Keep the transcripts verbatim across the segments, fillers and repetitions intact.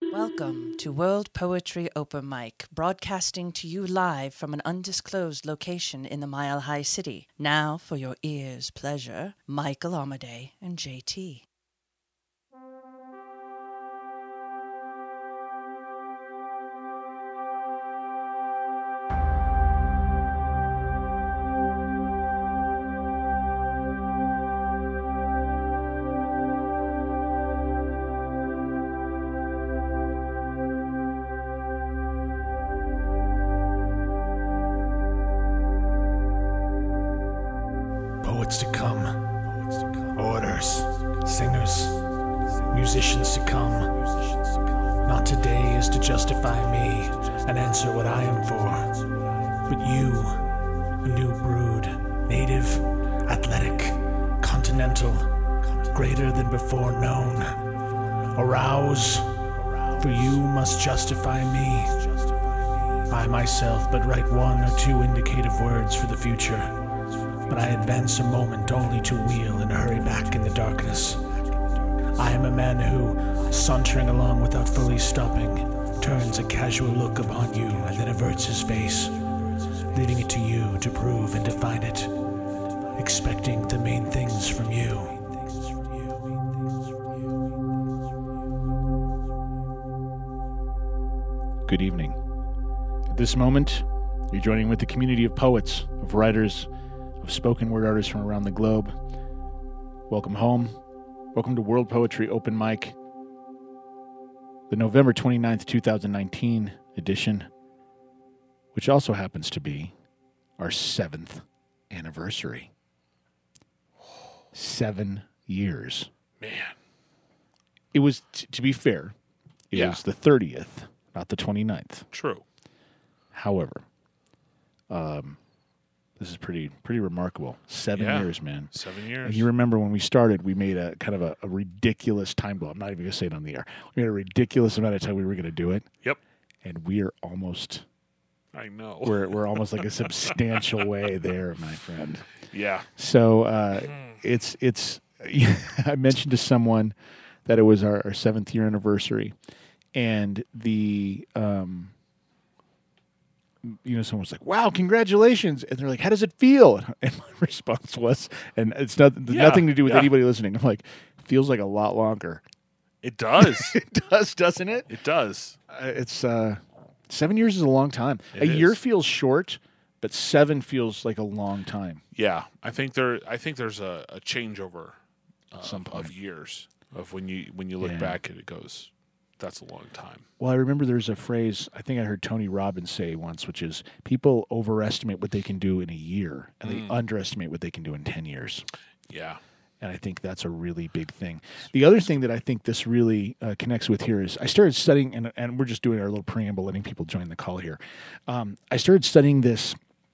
Welcome to World Poetry Open Mic, broadcasting to you live from an undisclosed location in the Mile High City. Now, for your ears' pleasure, Michael Amadei and J T. Poets to come, orators, singers, musicians to come. Not today is to justify me and answer what I am for, but you, a new brood, native, athletic, continental, greater than before known. Arouse, for you must justify me. I myself but write one or two indicative words for the future. But I advance a moment only to wheel and hurry back in the darkness. I am a man who, sauntering along without fully stopping, turns a casual look upon you and then averts his face, leaving it to you to prove and define it, expecting the main things from you. Good evening. At this moment, you're joining with the community of poets, of writers, of spoken word artists from around the globe. Welcome home. Welcome to World Poetry Open Mic, the November twenty-ninth, twenty nineteen edition, which also happens to be our seventh anniversary. Seven years. Man. It was, t- to be fair, it Yeah. was the thirtieth, not the twenty-ninth. True. However, um, this is pretty pretty remarkable. Seven Yeah. years, man. Seven years. And you remember when we started, we made a kind of a, a ridiculous time blow. I'm not even going to say it on the air. We had a ridiculous amount of time we were going to do it. Yep. And we are almost, I know. we're we're almost like a substantial way there, my friend. yeah. So uh, it's, it's, I mentioned to someone that it was our, our seventh year anniversary. And the, um, you know, someone was like, wow, congratulations. And they're like, how does it feel? And my response was, and it's not, Yeah, nothing to do with yeah. anybody listening. I'm like, feels like a lot longer. It does. It does, doesn't it? it does. Uh, it's, uh, seven years is a long time. It a year is. feels short, but seven feels like a long time. Yeah. I think there. I think there's a, a changeover uh, Some of, point. of years of when you when you look Yeah. back and it goes, that's a long time. Well, I remember there's a phrase I think I heard Tony Robbins say once, which is people overestimate what they can do in a year and Mm. they underestimate what they can do in ten years. Yeah. And I think that's a really big thing. The other thing that I think this really uh, connects with here is I started studying, and, and we're just doing our little preamble, letting people join the call here. Um, I started studying this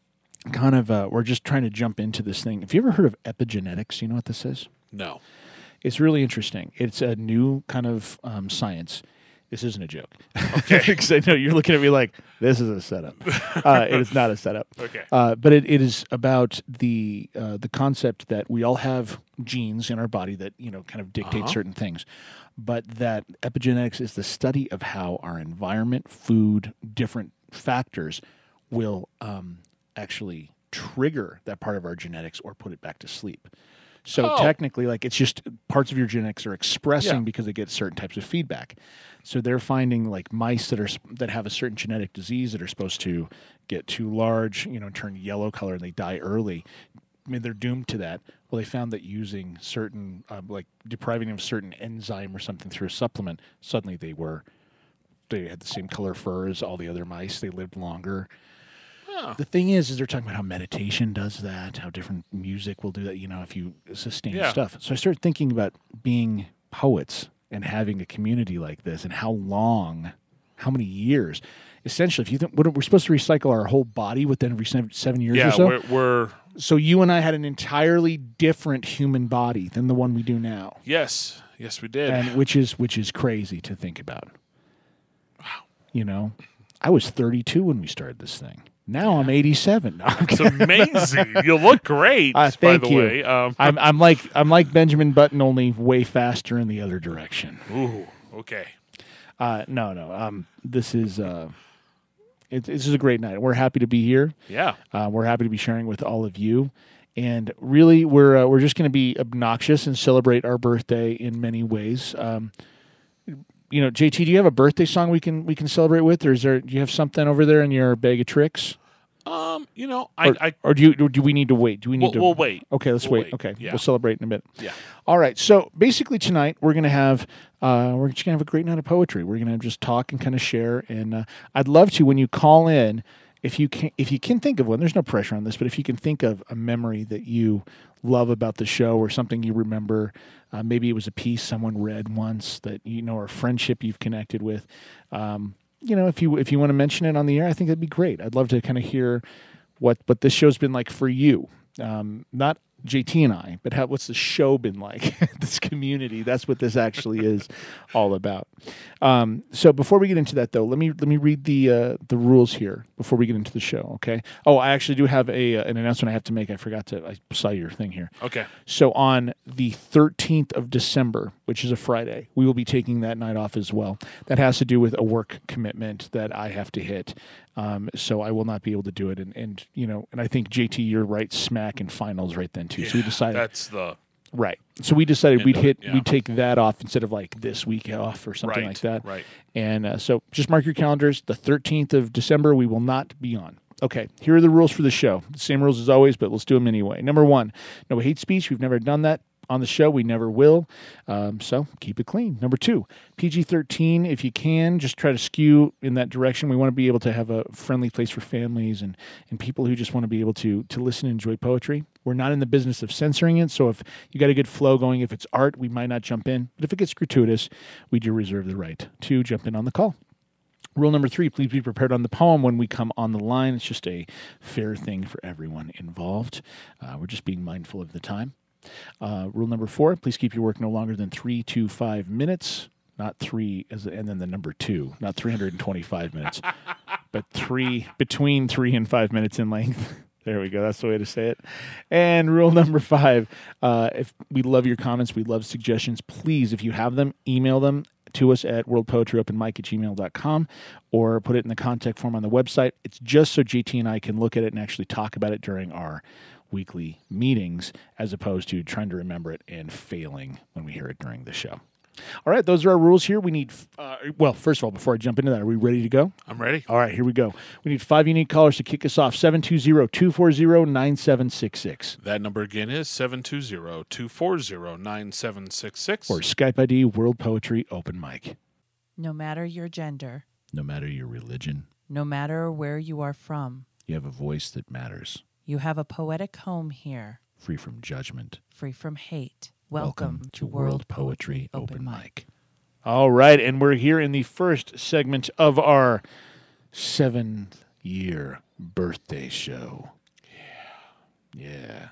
kind of, uh, we're just trying to jump into this thing. Have you ever heard of epigenetics? You know what this is? No. It's really interesting. It's a new kind of um, science. This isn't a joke. Okay. Because I know you're looking at me like, this is a setup. Uh, it is not a setup. Okay. Uh, but it, it is about the uh, the concept that we all have genes in our body that, you know, kind of dictate Uh-huh. certain things. But that epigenetics is the study of how our environment, food, different factors will um, actually trigger that part of our genetics or put it back to sleep. So Oh. technically, like, it's just parts of your genetics are expressing Yeah. because they get certain types of feedback. So they're finding like mice that are that have a certain genetic disease that are supposed to get too large, you know, turn yellow color, and they die early. I mean, they're doomed to that. Well, they found that using certain, um, like depriving them of certain enzyme or something through a supplement, suddenly they were, they had the same color fur as all the other mice. They lived longer. Huh. The thing is, is they're talking about how meditation does that, how different music will do that, you know, if you sustain Yeah. stuff. So I started thinking about being poets and having a community like this and how long, how many years. Essentially, if you think what, we're supposed to recycle our whole body within every seven, seven years Yeah. or so. We're, we're So you and I had an entirely different human body than the one we do now, yes. Yes, we did. and which is which is crazy to think about. Wow. You know, I was thirty-two when we started this thing. Now I'm eighty-seven. No, I'm It's amazing. You look great. Uh, thank by the you. way. Um, I'm I'm like I'm like Benjamin Button, only way faster in the other direction. ooh. Okay. Uh, no, no. Um, this is uh, it, this is a great night. We're happy to be here. Yeah. Uh, we're happy to be sharing with all of you. And really, we're uh, we're just going to be obnoxious and celebrate our birthday in many ways. Um, you know, J T, do you have a birthday song we can we can celebrate with, or is there? Do you have something over there in your bag of tricks? Um, you know, I, Or, I or do you or do we need to wait? Do we need we'll, to? we'll wait. Okay, let's We'll wait. wait. Okay, Yeah. we'll celebrate in a bit. Yeah. All right. So basically, tonight we're gonna have uh, we're just gonna have a great night of poetry. We're gonna just talk and kind of share. And uh, I'd love to when you call in, if you can, if you can think of one. There's no pressure on this, but if you can think of a memory that you love about the show or something you remember, uh, maybe it was a piece someone read once that you know, or a friendship you've connected with. Um, you know, if you if you want to mention it on the air, I think that'd be great. I'd love to kind of hear what what this show's been like for you. Um, not J T and I, but how, what's the show been like? This community. That's what this actually is all about. Um, so before we get into that, though, let me let me read the uh, the rules here before we get into the show. Okay. Oh, I actually do have a uh, an announcement I have to make. I forgot to. I saw your thing here. Okay. So on the thirteenth of December, which is a Friday, we will be taking that night off as well. That has to do with a work commitment that I have to hit. Um, so I will not be able to do it. And, and, you know, and I think J T, you're right smack in finals right then too. Yeah, so we decided, that's the right. So we decided End we'd of hit, it, yeah. we'd take that off instead of like this week off or something right, like that. Right. And uh, so just mark your calendars. The thirteenth of December, we will not be on. Okay, here are the rules for the show. The same rules as always, but let's do them anyway. Number one, no hate speech. We've never done that on the show. We never will. Um, so keep it clean. Number two, P G thirteen. If you can, just try to skew in that direction. We want to be able to have a friendly place for families and, and people who just want to be able to, to listen and enjoy poetry. We're not in the business of censoring it. So if you got a good flow going, if it's art, we might not jump in. But if it gets gratuitous, we do reserve the right to jump in on the call. Rule number three, please be prepared on the poem when we come on the line. It's just a fair thing for everyone involved. Uh, we're just being mindful of the time. Uh, rule number four, please keep your work no longer than three to five minutes. Not three, as and then the number two, not three hundred twenty-five minutes, but three, between three and five minutes in length. There we go. That's the way to say it. And rule number five, uh, if we love your comments, we love suggestions. Please, if you have them, email them to us at world poetry open mic at gmail dot com or put it in the contact form on the website. It's just so J T and I can look at it and actually talk about it during our weekly meetings as opposed to trying to remember it and failing when we hear it during the show. All right, those are our rules here. We need, uh, well, first of all, before I jump into that, are we ready to go? I'm ready. All right, here we go. We need five unique callers to kick us off. seven two zero, two four zero, nine seven six six. That number again is seven two zero, two four zero, nine seven six six. Or Skype I D World Poetry Open Mic. No matter your gender, No matter your religion, no matter where you are from, you have a voice that matters. you have a poetic home here, Free from judgment. free from hate. Welcome, to World Poetry Open Mic. All right, and we're here in the first segment of our seventh year birthday show. Yeah. Yeah.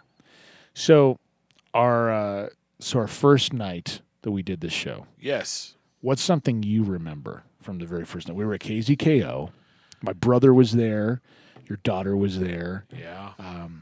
So our uh, so our first night that we did this show, Yes. what's something you remember from the very first night? We were at K Z K O. My brother was there. Your daughter was there. Yeah. Um,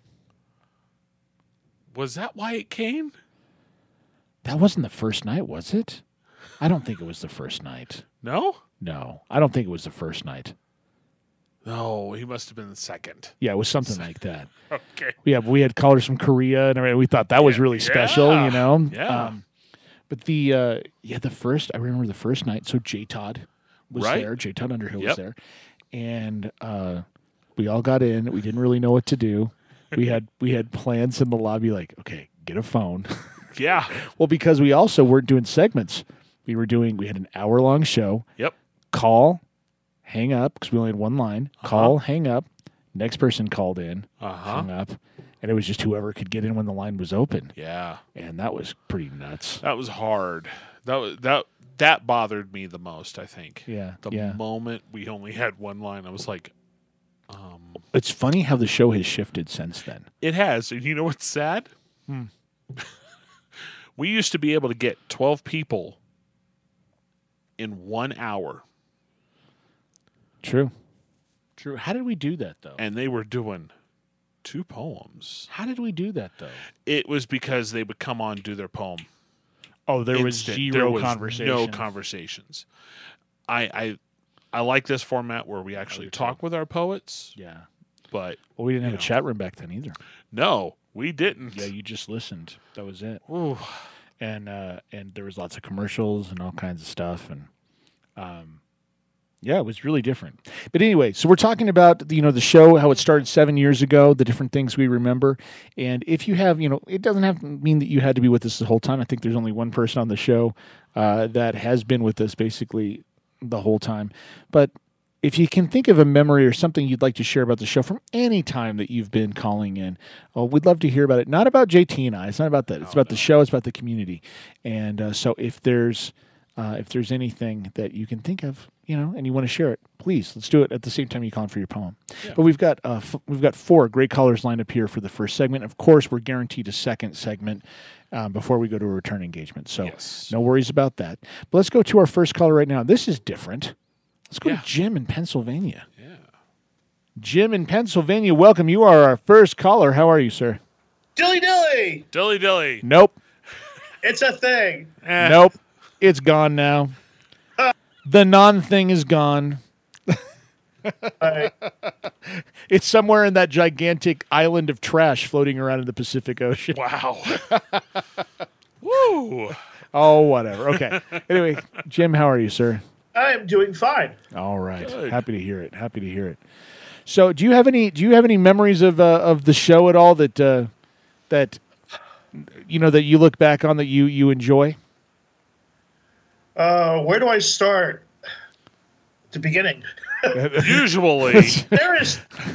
Was that Wyatt Kane? that wasn't the first night, was it? I don't think it was the first night. No? No, I don't think it was the first night. No, he must have been the second. Yeah, it was something like that. Okay. Yeah, we had callers from Korea, and everything. We thought that was Yeah, really special, yeah, you know. yeah. Um, but the uh, yeah, the first I remember the first night. So J Todd was Right. there. J Todd Underhill was Yep. there, and uh, we all got in. We didn't really know what to do. We had we had plans in the lobby, like, okay, get a phone. Yeah. Well, because we also weren't doing segments. We were doing. We had an hour long show. Yep. Call, hang up because we only had one line. Call, hang up. Next person called in, Uh-huh. hung up, and it was just whoever could get in when the line was open. Yeah. And that was pretty nuts. That was hard. That was that that bothered me the most, I think. Yeah, The yeah. moment we only had one line, I was like, um It's funny how the show has shifted since then. it has. And you know what's sad? Hmm. We used to be able to get twelve people in one hour, True. True. How did we do that, though? and they were doing two poems. How did we do that, though? It was because they would come on and do their poem. Oh, there was instant. zero there was conversation. No conversations. I I I like this format where we actually talk with our poets, Yeah. but Well, we didn't have you a know. chat room back then either. no, we didn't. Yeah, you just listened. That was it. Ooh. And uh, and there was lots of commercials and all kinds of stuff, and um, yeah, it was really different. But anyway, so we're talking about you know the show, how it started seven years ago, the different things we remember, and if you have you know, it doesn't have to mean that you had to be with us the whole time. I think there's only one person on the show uh, that has been with us basically the whole time, but if you can think of a memory or something you'd like to share about the show from any time that you've been calling in, oh, we'd love to hear about it. Not about J T and I. It's not about that. It's about the show. It's about the community. And uh, so if there's uh, if there's anything that you can think of, you know, and you want to share it, please let's do it at the same time you call in for your poem. Yeah. But we've got uh, f- we've got four great callers lined up here for the first segment. Of course, we're guaranteed a second segment um, before we go to a return engagement. So Yes. no worries about that. But let's go to our first caller right now. This is different. Let's go Yeah. to Jim in Pennsylvania. Yeah. Jim in Pennsylvania, welcome. You are our first caller. How are you, sir? Dilly dilly! Dilly dilly. Nope. It's a thing. Eh. Nope. It's gone now. The non-thing is gone. Right. It's somewhere in that gigantic island of trash floating around in the Pacific Ocean. Wow. Woo. Oh, whatever. Okay. Anyway, Jim, how are you, sir? I'm doing fine. All right. Good. Happy to hear it. Happy to hear it. So, do you have any? Do you have any memories of uh, of the show at all that uh, that you know that you look back on that you you enjoy? Uh, where do I start? The beginning. Usually. There is.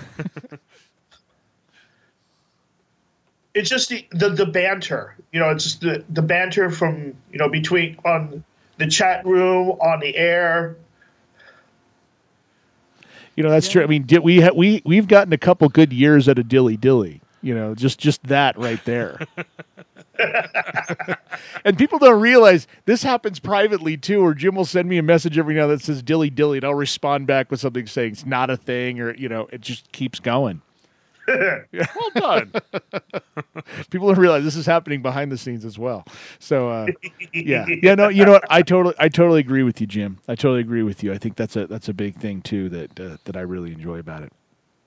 It's just the, the the banter. You know, it's just the the banter from you know between on the chat room, on the air. You know, that's true. I mean, di- we ha- we we've gotten a couple good years at a dilly dilly. You know, just just that right there. And people don't realize this happens privately too. Or Jim will send me a message every now that says dilly dilly, and I'll respond back with something saying it's not a thing, or you know, it just keeps going. Well done. People don't realize this is happening behind the scenes as well. So uh, yeah, yeah, no, you know what? I totally, I totally agree with you, Jim. I totally agree with you. I think that's a that's a big thing too that uh, that I really enjoy about it.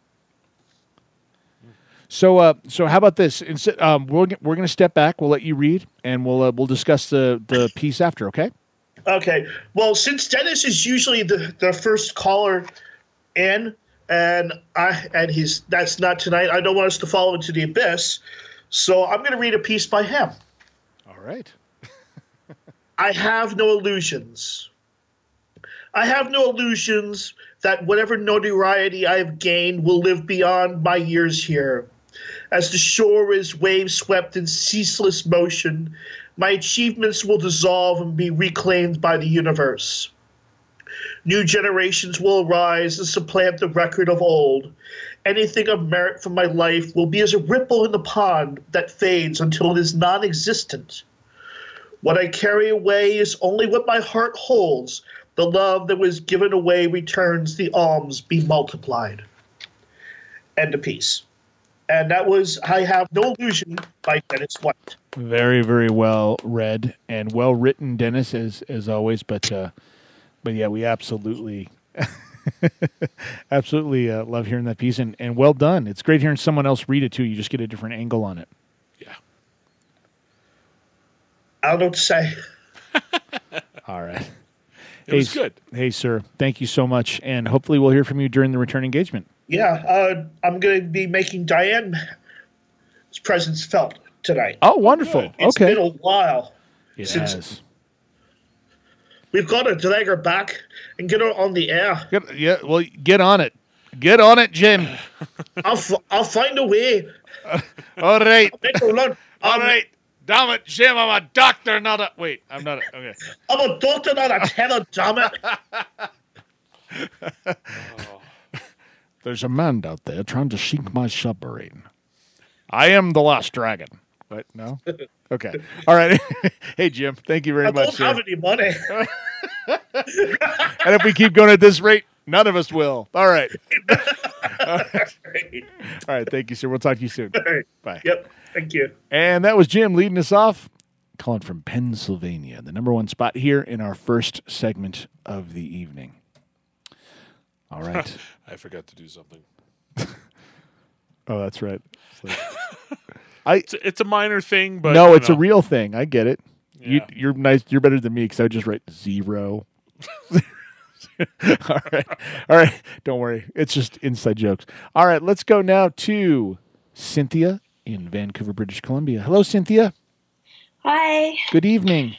So, uh, so how about this? Instead, um, we're g- we're going to step back. We'll let you read, and we'll uh, we'll discuss the the piece after. Okay. Okay. Well, since Dennis is usually the, the first caller in, and I and he's that's not tonight. I don't want us to fall into the abyss, so I'm going to read a piece by him. All right. I have no illusions. I have no illusions that whatever notoriety I have gained will live beyond my years here. As the shore is wave-swept in ceaseless motion, my achievements will dissolve and be reclaimed by the universe. New generations will arise and supplant the record of old. Anything of merit from my life will be as a ripple in the pond that fades until it is non-existent. What I carry away is only what my heart holds. The love that was given away returns, the alms be multiplied. End of piece. And that was I Have No Illusion by Dennis White. Very, very well read and well written, Dennis, as as always. But uh, but yeah, we absolutely, absolutely uh, love hearing that piece, and, and well done. It's great hearing someone else read it too. You just get a different angle on it. Yeah. I don't know what to say. All right. It was Hey, good. Hey, sir, thank you so much, and hopefully we'll hear from you during the return engagement. Yeah, uh, I'm going to be making Diane's presence felt tonight. Oh, wonderful. It's Okay. been a while. Yes. since- We've got to drag her back and get her on the air. Get, yeah, well, get on it. Get on it, Jim. I'll, f- I'll find a way. All right. Make her learn. All I'm, right. Damn it, Jim, I'm a doctor, not a... Wait, I'm not a... Okay. I'm a doctor, not a tenor, damn it. There's a man out there trying to sink my submarine. I am the last dragon. What? No? Okay. All right. Hey, Jim, thank you very I much, don't sir. have any money. And if we keep going at this rate, none of us will. All right. All right. All right. Thank you, sir. We'll talk to you soon. Bye. Yep, thank you. And that was Jim leading us off. calling from Pennsylvania, the number one spot here in our first segment of the evening. All right. I forgot to do something. Oh, that's right. It's, like, I, it's, it's a minor thing, but no, it's know. a real thing. I get it. Yeah. You, you're nice. You're better than me because I would just write zero. All right. All right. Don't worry. It's just inside jokes. All right. Let's go now to Cynthia in Vancouver, British Columbia. Hello, Cynthia. Hi. Good evening.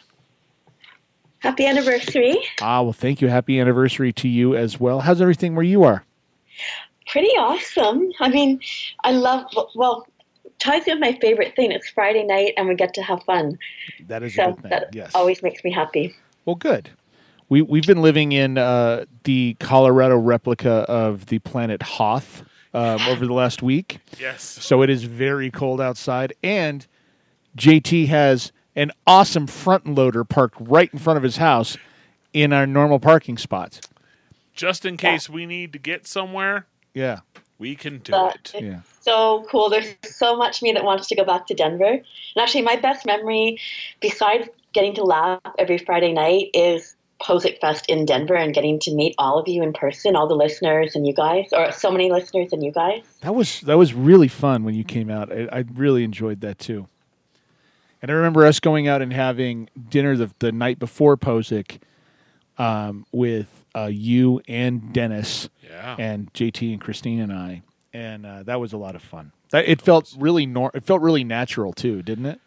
Happy anniversary. Ah, well, thank you. Happy anniversary to you as well. How's everything where you are? Pretty awesome. I mean, I love, well, ties in my favorite thing. It's Friday night and we get to have fun. That is so a good thing. That yes. always makes me happy. Well, good. We, we've been living in uh, the Colorado replica of the planet Hoth um, over the last week. Yes. So it is very cold outside. And J T has an awesome front loader parked right in front of his house in our normal parking spots. Just in case we need to get somewhere, Yeah. we can do Uh, it. it's Yeah. so cool. There's so much me that wants to go back to Denver. And actually, my best memory, besides getting to laugh every Friday night, is Posick Fest in Denver and getting to meet all of you in person, all the listeners and you guys, or so many listeners and you guys. That was that was really fun when you came out. I, I really enjoyed that too. And I remember us going out and having dinner the, the night before Posick um, with uh, you and Dennis Yeah. and J T and Christine and I, and uh, that was a lot of fun. That, it felt really nor- it felt really natural too, didn't it?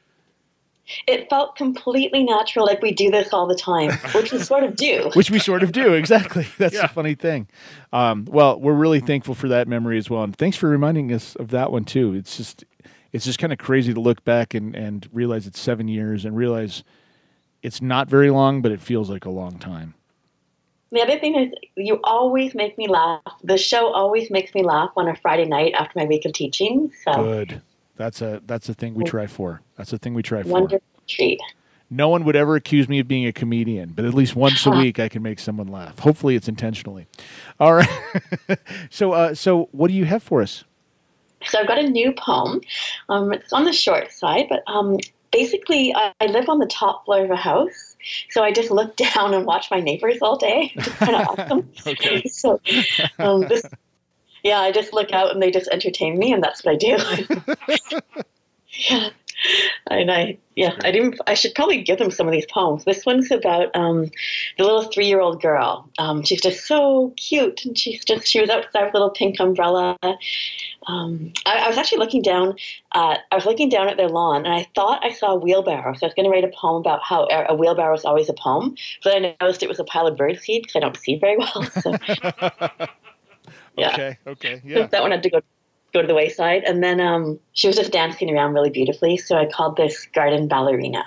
It felt completely natural, like we do this all the time, which we sort of do. Which we sort of do, exactly. That's Yeah. the funny thing. Um, well, we're really thankful for that memory as well, and thanks for reminding us of that one too. It's just, it's just kind of crazy to look back and, and realize it's seven years, and realize it's not very long, but it feels like a long time. The other thing is, you always make me laugh. The show always makes me laugh on a Friday night after my week of teaching. So Good. That's a that's a thing we try for. That's a thing we try for. wonderful treat. No one would ever accuse me of being a comedian, but at least once a week I can make someone laugh. Hopefully, it's intentionally. All right. so, uh, so what do you have for us? So I've got a new poem. Um, it's on the short side, but um, basically I, I live on the top floor of a house. So I just look down and watch my neighbors all day. It's kind of awesome. Okay. So um, this, yeah, I just look out and they just entertain me, and that's what I do. Yeah. And I, yeah, I didn't. I should probably give them some of these poems. This one's about um, the little three-year-old girl. Um, she's just so cute, and she's just she was outside with a little pink umbrella. Um, I, I was actually looking down. At, I was looking down at their lawn, and I thought I saw a wheelbarrow. So I was going to write a poem about how a wheelbarrow is always a poem. But I noticed it was a pile of birdseed because I don't see very well. So, yeah. Okay. Okay. Yeah. That one had to go go to the wayside. And then um, she was just dancing around really beautifully, so I called this Garden Ballerina.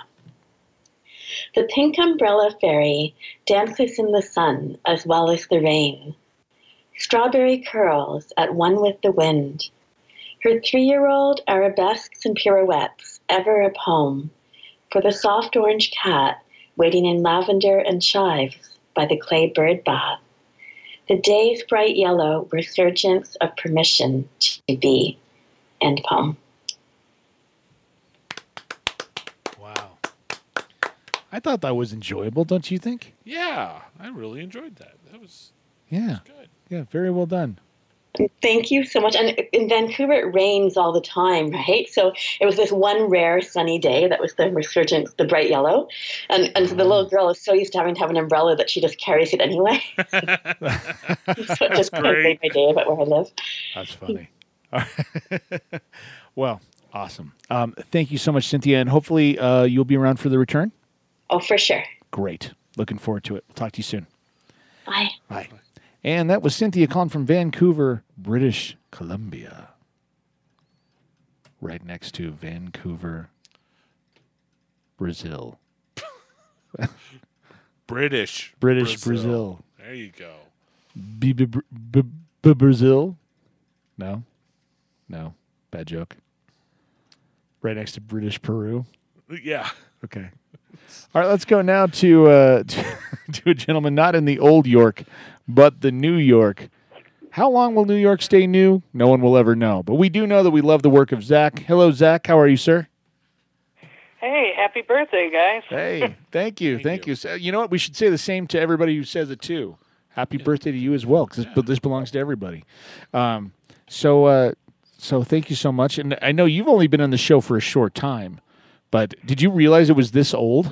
The pink umbrella fairy dances in the sun as well as the rain. Strawberry curls at one with the wind. Her three-year-old arabesques and pirouettes, ever a poem, for the soft orange cat waiting in lavender and chives by the clay bird bath. The day's bright yellow resurgence of permission to be. End poem. Wow. I thought that was enjoyable, don't you think? Yeah, I really enjoyed that. That was Yeah. good. Yeah. Very well done. Thank you so much. And in Vancouver, it rains all the time, right? So it was this one rare sunny day that was the resurgence, the bright yellow. And and so the little girl is so used to having to have an umbrella that she just carries it anyway. So it just kind of made my day about where I live. That's funny. Well, awesome. Um, thank you so much, Cynthia, and hopefully uh, you'll be around for the return. Oh, for sure. Great. Looking forward to it. We'll talk to you soon. Bye. Bye. And that was Cynthia calling from Vancouver, British Columbia. Right next to Vancouver, Brazil. British. British Brazil. There you go. B- b- b- b- Brazil? No? No. Bad joke. Right next to British Peru. Yeah. Okay. All right, let's go now to, uh, to to a gentleman not in the old York, but the New York. How long will New York stay new? No one will ever know. But we do know that we love the work of Zach. Hello, Zach. How are you, sir? Hey, happy birthday, guys. Hey, thank you, Thank thank you. you. So, you know what? We should say the same to everybody who says it too. Happy birthday to you as well, because this, this belongs to everybody. Um, so, uh, so thank you so much. And I know you've only been on the show for a short time, but did you realize it was this old?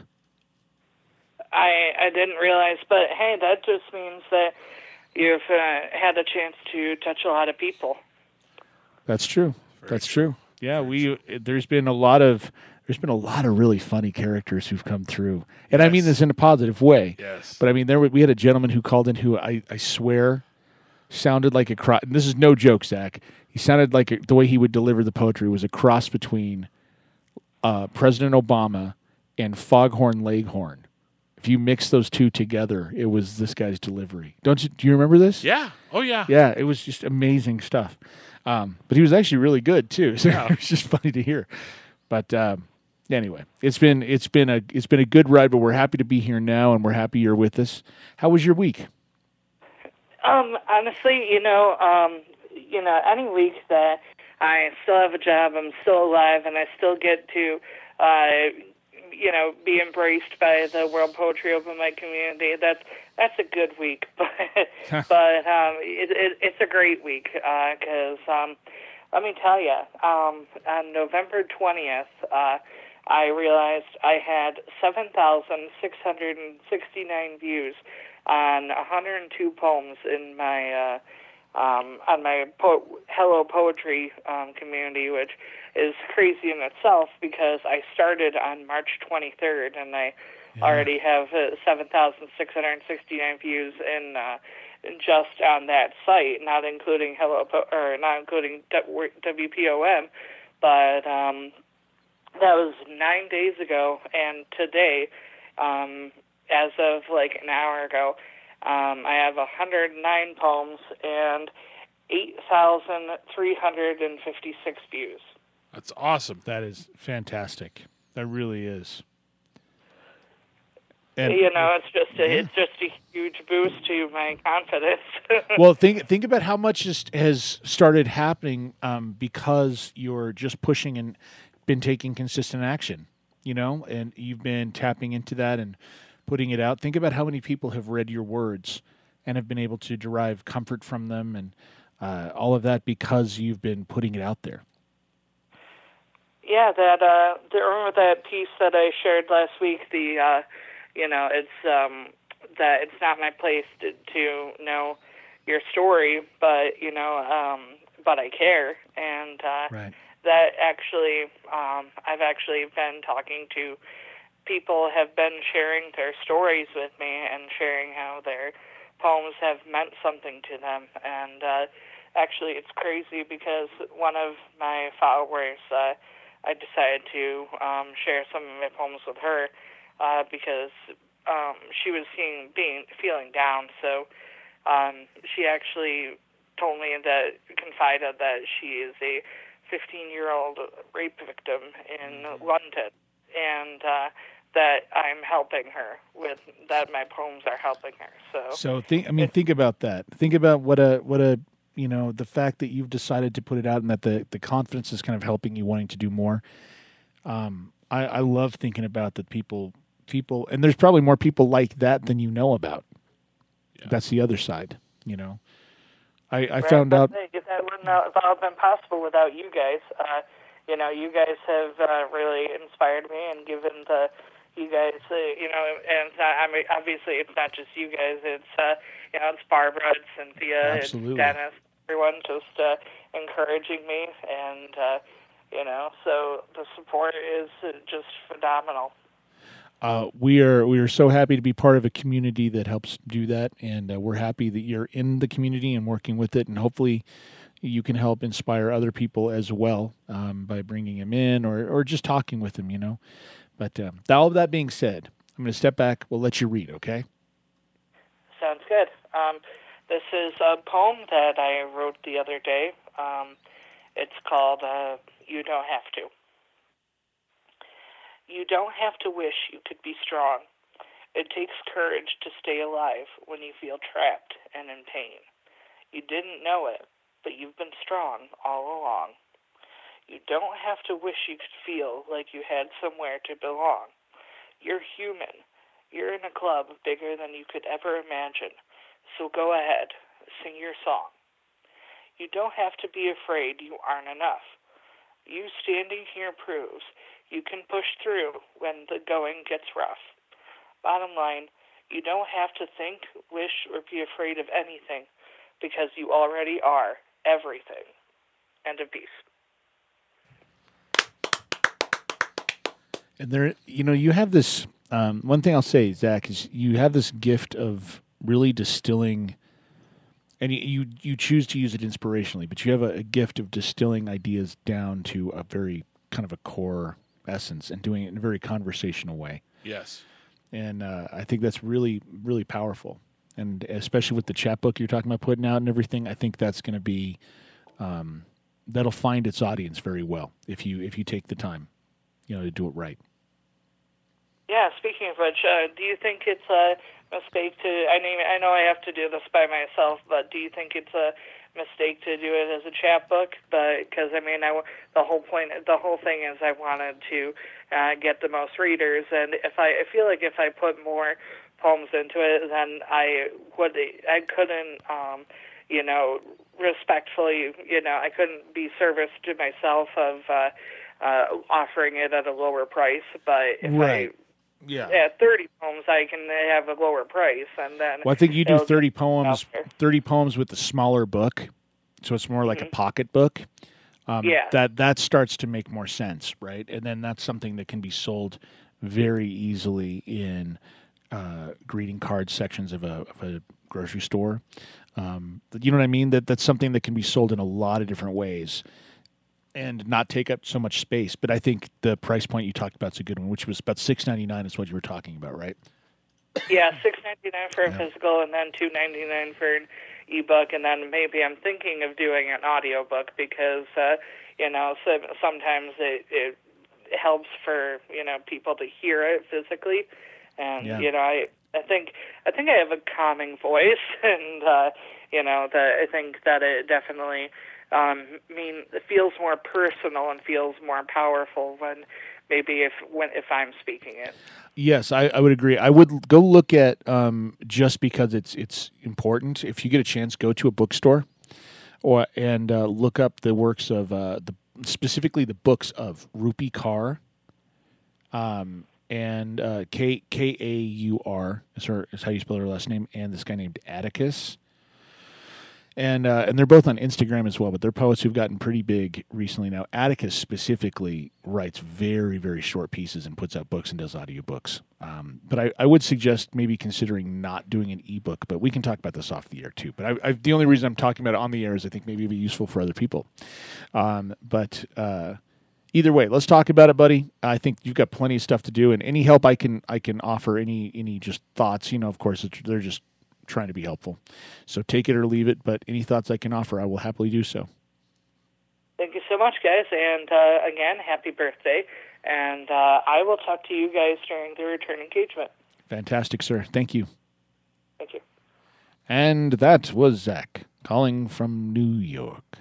I I didn't realize, but hey, that just means that you've uh, had a chance to touch a lot of people. That's true. That's true. Yeah, we there's been a lot of there's been a lot of really funny characters who've come through, and I mean Yes. this in a positive way. Yes. But I mean, there we had a gentleman who called in who I, I swear sounded like a cross. This is no joke, Zach. He sounded like a, the way he would deliver the poetry was a cross between uh, President Obama and Foghorn Leghorn. If you mix those two together, it was this guy's delivery. Don't you? Do you remember this? Yeah. Oh, yeah. Yeah, it was just amazing stuff. Um, but he was actually really good too. So Yeah. it was just funny to hear. But um, anyway, it's been it's been a it's been a good ride. But we're happy to be here now, and we're happy you're with us. How was your week? Um, honestly, you know, um, you know, any week that I still have a job, I'm still alive, and I still get to, uh, you know, be embraced by the World Poetry Open Mic community. That's that's a good week, but but um, it, it, it's a great week because uh, um, let me tell you, um, on November twentieth, uh, I realized I had seven thousand six hundred sixty-nine views on one hundred two poems in my uh, um, on my po- Hello Poetry um, community, which is crazy in itself because I started on March twenty-third and I yeah. already have uh, seven thousand six hundred sixty-nine views in uh, just on that site, not including Hello po- or not including W P O M, but um, that was nine days ago, and today. Um, As of like an hour ago, um, I have one hundred nine poems and eight thousand three hundred fifty-six views. That's awesome. That is fantastic. That really is. And, you know, it's just a, yeah. it's just a huge boost to my confidence. Well, think think about how much just has started happening um, because you're just pushing and been taking consistent action. You know, and you've been tapping into that and putting it out. Think about how many people have read your words and have been able to derive comfort from them and uh, all of that because you've been putting it out there. Yeah, that uh, the, remember that piece that I shared last week. The uh, you know, it's um, that it's not my place to, to know your story, but you know, um, but I care, and uh, right. that actually, um, I've actually been talking to. People have been sharing their stories with me and sharing how their poems have meant something to them. And uh, actually, it's crazy because one of my followers, uh, I decided to um, share some of my poems with her uh, because um, she was seeing, being feeling down. So um, she actually told me that, confided that she is a fifteen-year-old rape victim in London. And uh, that I'm helping her with, that my poems are helping her. So, so think. I mean, think about that. Think about what a what a you know the fact that you've decided to put it out and that the the confidence is kind of helping you wanting to do more. Um, I, I love thinking about that people people, and there's probably more people like that than you know about. Yeah. That's the other side, you know. I, I right, found out that wouldn't have all been possible without you guys. Uh, you know, you guys have uh, really inspired me and given the you guys, uh, you know, and it's not, I mean, obviously it's not just you guys. It's uh, you know, it's Barbara, it's Cynthia, Absolutely. It's Dennis, everyone just uh, encouraging me, and uh, you know, so the support is just phenomenal. Uh, we are we are so happy to be part of a community that helps do that, and uh, we're happy that you're in the community and working with it, and hopefully you can help inspire other people as well um, by bringing them in or or just talking with them, you know. But um, all of that being said, I'm going to step back. We'll let you read, okay? Sounds good. Um, this is a poem that I wrote the other day. Um, it's called uh, You Don't Have To. You don't have to wish you could be strong. It takes courage to stay alive when you feel trapped and in pain. You didn't know it, but you've been strong all along. You don't have to wish you could feel like you had somewhere to belong. You're human. You're in a club bigger than you could ever imagine. So go ahead, sing your song. You don't have to be afraid you aren't enough. You standing here proves you can push through when the going gets rough. Bottom line, you don't have to think, wish, or be afraid of anything because you already are everything. End of piece. And there, you know, you have this, um, one thing I'll say, Zach, is you have this gift of really distilling, and you, you, you choose to use it inspirationally, but you have a, a gift of distilling ideas down to a very kind of a core essence and doing it in a very conversational way. Yes. And uh, I think that's really, really powerful. And especially with the chapbook you're talking about putting out and everything, I think that's going to be, um, that'll find its audience very well if you if you take the time, you know, to do it right. Yeah, speaking of which, uh, do you think it's a mistake to, I mean, I know I have to do this by myself, but do you think it's a mistake to do it as a chapbook? But because, I mean, I, the whole point, the whole thing is I wanted to uh, get the most readers, and if I, I feel like if I put more poems into it, then I would, I couldn't, um, you know, respectfully, you know, I couldn't be service to myself of uh, uh, offering it at a lower price. But if Right. I Yeah. at thirty poems, I can have a lower price, and then. Well, I think you do it'll thirty get poems, out there. thirty poems with the smaller book, so it's more like a pocket book. Um, Yeah. That that starts to make more sense, right? And then that's something that can be sold very easily in uh, greeting card sections of a of a grocery store. Um, you know what I mean? That that's something that can be sold in a lot of different ways and not take up so much space. But I think the price point you talked about is a good one, which was about six ninety nine is what you were talking about, right? Yeah, six ninety nine for a Yeah. physical, and then two ninety nine for an ebook, and then maybe I'm thinking of doing an audiobook because uh, you know so, sometimes it, it helps for you know people to hear it physically, and Yeah. you know I I think I think I have a calming voice, and uh, you know that I think that it definitely um, mean it feels more personal and feels more powerful when maybe if when if I'm speaking it. Yes, I, I would agree. I would go look at um, just because it's it's important. If you get a chance, go to a bookstore, or and uh, look up the works of uh, the specifically the books of Rupi Kaur, um, and uh, K K A U R is her is how you spell her last name, and this guy named Atticus. And uh, and they're both on Instagram as well, but they're poets who've gotten pretty big recently now. Atticus specifically writes very, very short pieces and puts out books and does audiobooks. Um, but I, I would suggest maybe considering not doing an ebook, but we can talk about this off the air too. But I, I, the only reason I'm talking about it on the air is I think maybe it'd be useful for other people. Um, but uh, either way, let's talk about it, buddy. I think you've got plenty of stuff to do, and any help I can I can offer, any any just thoughts, you know, of course, it's, they're just trying to be helpful. So take it or leave it, but any thoughts I can offer, I will happily do so. Thank you so much, guys, and uh, again, happy birthday, and uh, I will talk to you guys during the return engagement. Fantastic, sir. Thank you. Thank you. And that was Zach calling from New York.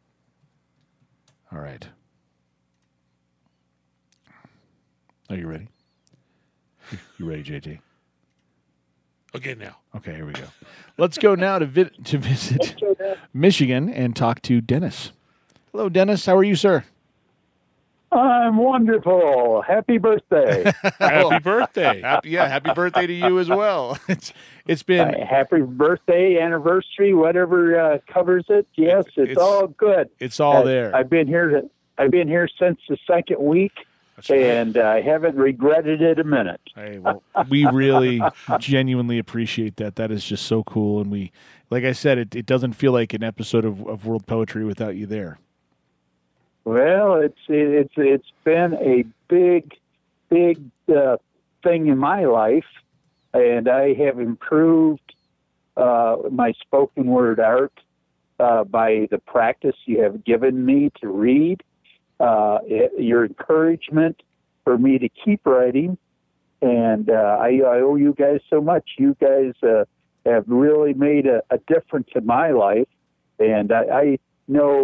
All right. Are you ready? You ready, J J? Okay, now. Okay, here we go. Let's go now to vi- to visit Michigan and talk to Dennis. Hello, Dennis. How are you, sir? I'm wonderful. Happy birthday. Happy birthday. Happy, yeah, happy birthday to you as well. It's it's been Uh, happy birthday, anniversary, whatever uh, covers it. Yes, it's, It's- all good. it's all Uh, there. I've been here. I've been here since the second week, That's right. and I haven't regretted it a minute. Hey, well, we really genuinely appreciate that. That is just so cool, and we, like I said, it, it doesn't feel like an episode of, of World Poetry without you there. Well, it's it's it's been a big, big uh, thing in my life, and I have improved uh, my spoken word art uh, by the practice you have given me to read, uh, it, your encouragement for me to keep writing, and uh, I, I owe you guys so much. You guys uh, have really made a, a difference in my life, and I, I know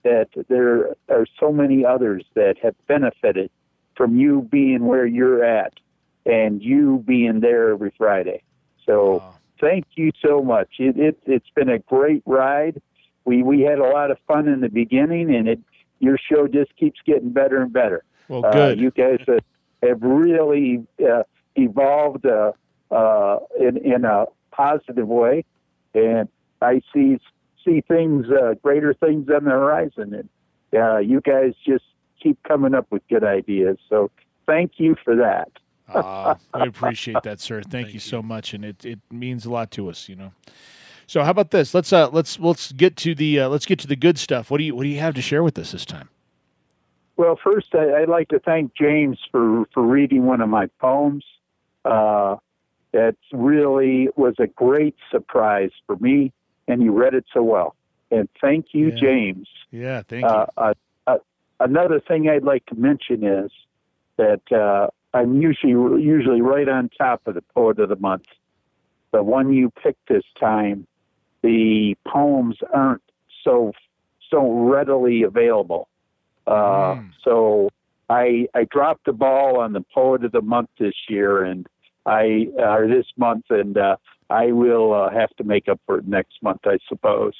that there are so many others that have benefited from you being where you're at and you being there every Friday. So Wow. thank you so much. It, it, it's been a great ride. We we had a lot of fun in the beginning, and it your show just keeps getting better and better. Well, good. Uh, you guys have, have really uh, evolved uh, uh, in, in a positive way, and I see see things, uh, greater things on the horizon, and uh, you guys just keep coming up with good ideas. So thank you for that. Uh, I appreciate that, sir. Thank, Thank you you. so much, and it, it means a lot to us, you know. So how about this? Let's uh let's let's get to the uh, let's get to the good stuff. What do you what do you have to share with us this time? Well, first, I, I'd like to thank James for, for reading one of my poems. Uh, that really was a great surprise for me, and you read it so well. And thank you, Yeah. James. Yeah, thank Uh, you. uh, uh, another thing I'd like to mention is that uh, I'm usually usually right on top of the Poet of the Month. The one you picked this time, the poems aren't so so readily available. Uh, Mm. So I I dropped the ball on the Poet of the Month this year, and I or this month, and uh, I will uh, have to make up for it next month, I suppose.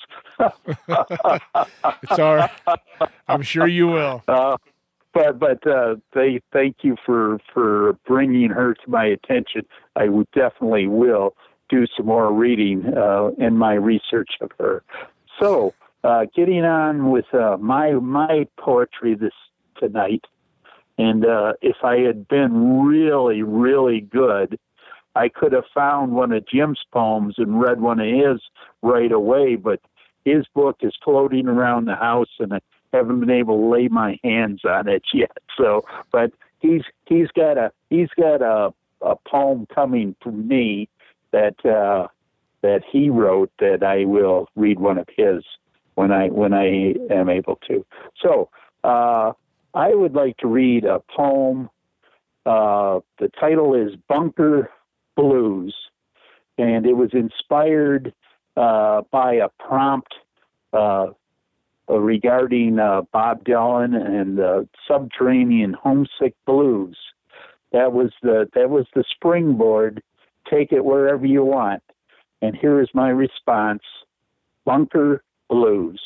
It's all right. I'm sure you will. Uh, but but uh, they thank you for for bringing her to my attention. I would definitely will do some more reading uh, in my research of her. So uh, getting on with uh, my my poetry this tonight, and uh, if I had been really really good, I could have found one of Jim's poems and read one of his right away. But his book is floating around the house, and I haven't been able to lay my hands on it yet. So, but he's he's got a he's got a, a poem coming from me that uh, that he wrote that I will read one of his when I when I am able to. So, uh, I would like to read a poem. Uh, the title is Bunker Blues, and it was inspired uh, by a prompt uh, regarding uh, Bob Dylan and the Subterranean Homesick Blues. That was the that was the springboard. Take it wherever you want. And here is my response: Bunker Blues.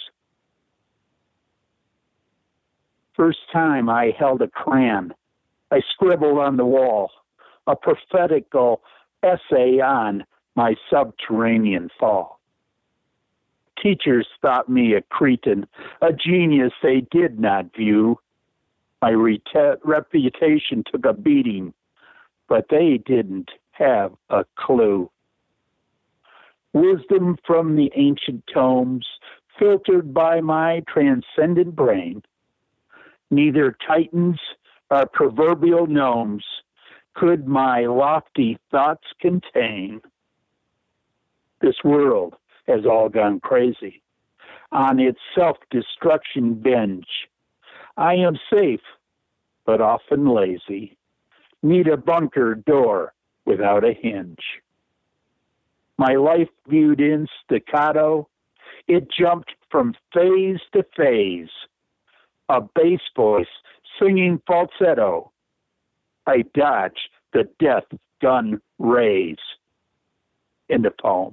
First time I held a crayon, I scribbled on the wall a prophetical essay on my subterranean fall. Teachers thought me a cretin, a genius they did not view. My rete- reputation took a beating, but they didn't have a clue. Wisdom from the ancient tomes, filtered by my transcendent brain. Neither titans or proverbial gnomes could my lofty thoughts contain. This world has all gone crazy on its self-destruction binge. I am safe, but often lazy. Need a bunker door without a hinge. My life viewed in staccato, it jumped from phase to phase. A bass voice singing falsetto. I dodged the death gun rays. In the poem.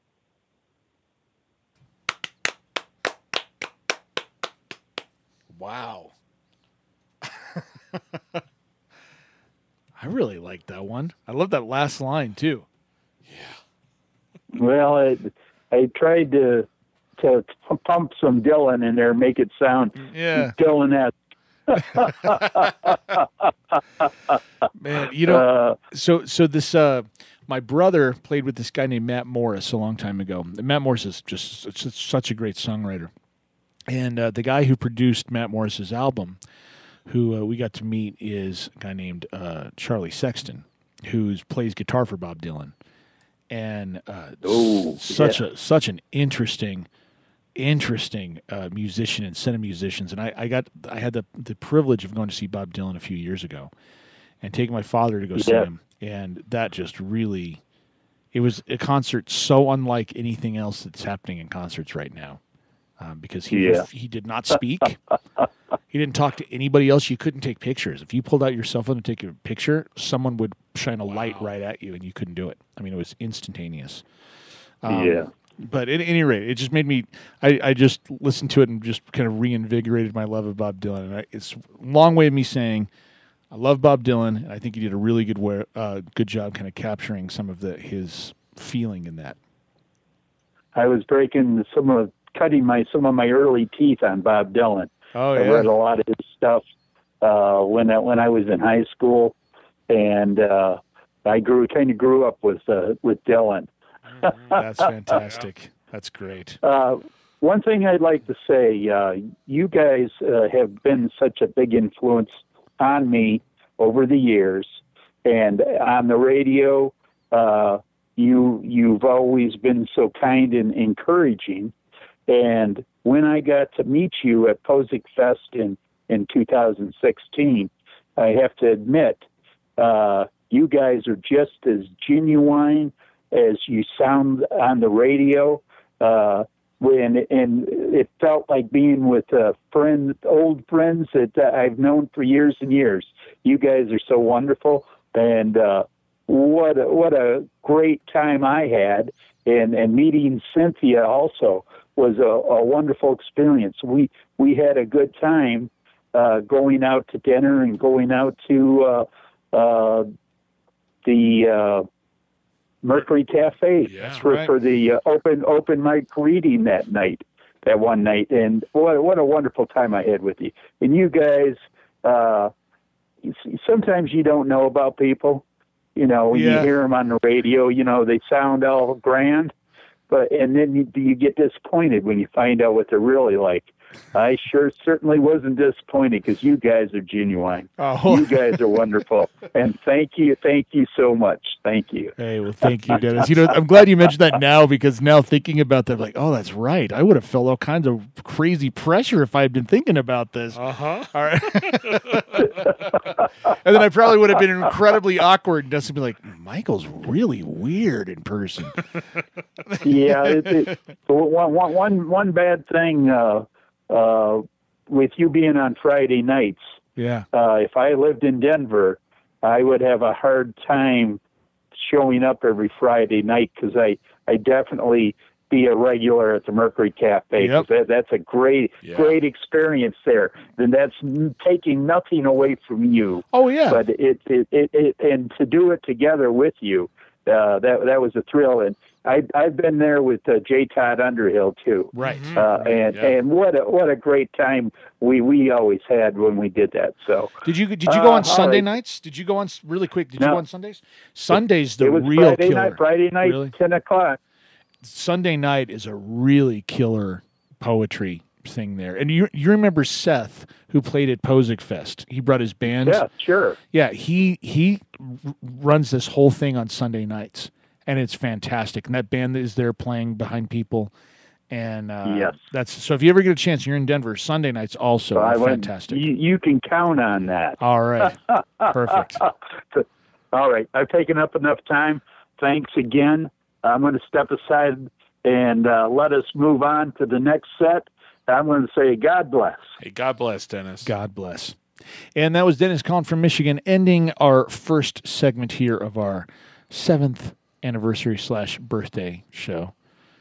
Wow. I really like that one. I love that last line too. Well, I, I tried to to pump some Dylan in there, make it sound Yeah. Dylan-esque. Man, you know, Uh, so so this uh my brother played with this guy named Matt Morris a long time ago. Matt Morris is just it's such a great songwriter. And uh, the guy who produced Matt Morris's album, who uh, we got to meet, is a guy named uh, Charlie Sexton, who plays guitar for Bob Dylan. And uh, Oh, s- such yeah. a such an interesting, interesting uh, musician and set of musicians. And I, I got I had the the privilege of going to see Bob Dylan a few years ago, and taking my father to go see Yeah. him, and that just really, it was a concert so unlike anything else that's happening in concerts right now. um, because he Yeah. he did not speak. He didn't talk to anybody else. You couldn't take pictures. If you pulled out your cell phone to take a picture, someone would shine a light right at you, and you couldn't do it. I mean, it was instantaneous. Um, yeah. But at any rate, it just made me. I, I just listened to it and just kind of reinvigorated my love of Bob Dylan. And I, it's a long way of me saying I love Bob Dylan, and I think he did a really good way, uh, good job, kind of capturing some of the his feeling in that. I was breaking some of, cutting my some of my early teeth on Bob Dylan. Oh I read a lot of his stuff uh, when I, when I was in high school, and uh, I grew kind of grew up with uh, with Dylan. That's fantastic. That's great. Uh, one thing I'd like to say, uh, you guys uh, have been such a big influence on me over the years, and on the radio, uh, you you've always been so kind and encouraging. And when I got to meet you at Posick Fest in in two thousand sixteen, I have to admit, uh, you guys are just as genuine as you sound on the radio. Uh, when and it felt like being with uh, friends, old friends that uh, I've known for years and years. You guys are so wonderful, and uh, what a, what a great time I had. And and meeting Cynthia also was a, a wonderful experience. We we had a good time uh, going out to dinner and going out to uh, uh, the uh, Mercury Cafe Yeah, for, right. for the uh, open open mic reading that night, that one night. And what what a wonderful time I had with you. And you guys, uh, sometimes you don't know about people. You know, when Yeah. you hear them on the radio, you know, they sound all grand, but and then you, you get disappointed when you find out what they're really like. I sure certainly wasn't disappointed because you guys are genuine. Oh. You guys are wonderful, and thank you, thank you so much. Thank you. Hey, well, thank you, Dennis. You know, I'm glad you mentioned that now because now thinking about that, like, oh, that's right. I would have felt all kinds of crazy pressure if I had been thinking about this. Uh huh. All right. And then I probably would have been incredibly awkward and just be like, Michael's really weird in person. Yeah, it, it, one, one, one, one bad thing uh, uh, with you being on Friday nights. Yeah. Uh, if I lived in Denver, I would have a hard time showing up every Friday night because I, I definitely be a regular at the Mercury Cafe. 'Cause Yep. That, that's a great, Yeah. great experience there. Then that's n- taking nothing away from you. Oh, yeah. But it, it, it, it, and to do it together with you, uh, that, that was a thrill. And I, I've been there with uh, J. Todd Underhill too. Right. Uh, and Yeah. and what a, what a great time we, we always had when we did that. So Did you did you go Uh, on Sunday all right. nights? Did you go on really quick? Did you No. go on Sundays? Sunday's the it was real Friday killer. night. Friday night, Really? ten o'clock. Sunday night is a really killer poetry thing there. And you you remember Seth who played at Posick Fest? He brought his band. Yeah, sure. Yeah, he he r- runs this whole thing on Sunday nights, and it's fantastic. And that band is there playing behind people, and uh, Yes. that's so. If you ever get a chance, you're in Denver. Sunday nights also So I are went- fantastic. You, you can count on that. All right, perfect. All right, I've taken up enough time. Thanks again. I'm going to step aside and uh, let us move on to the next set. I'm going to say God bless. Hey, God bless, Dennis. God bless. And that was Dennis Kahn from Michigan, ending our first segment here of our seventh anniversary slash birthday show.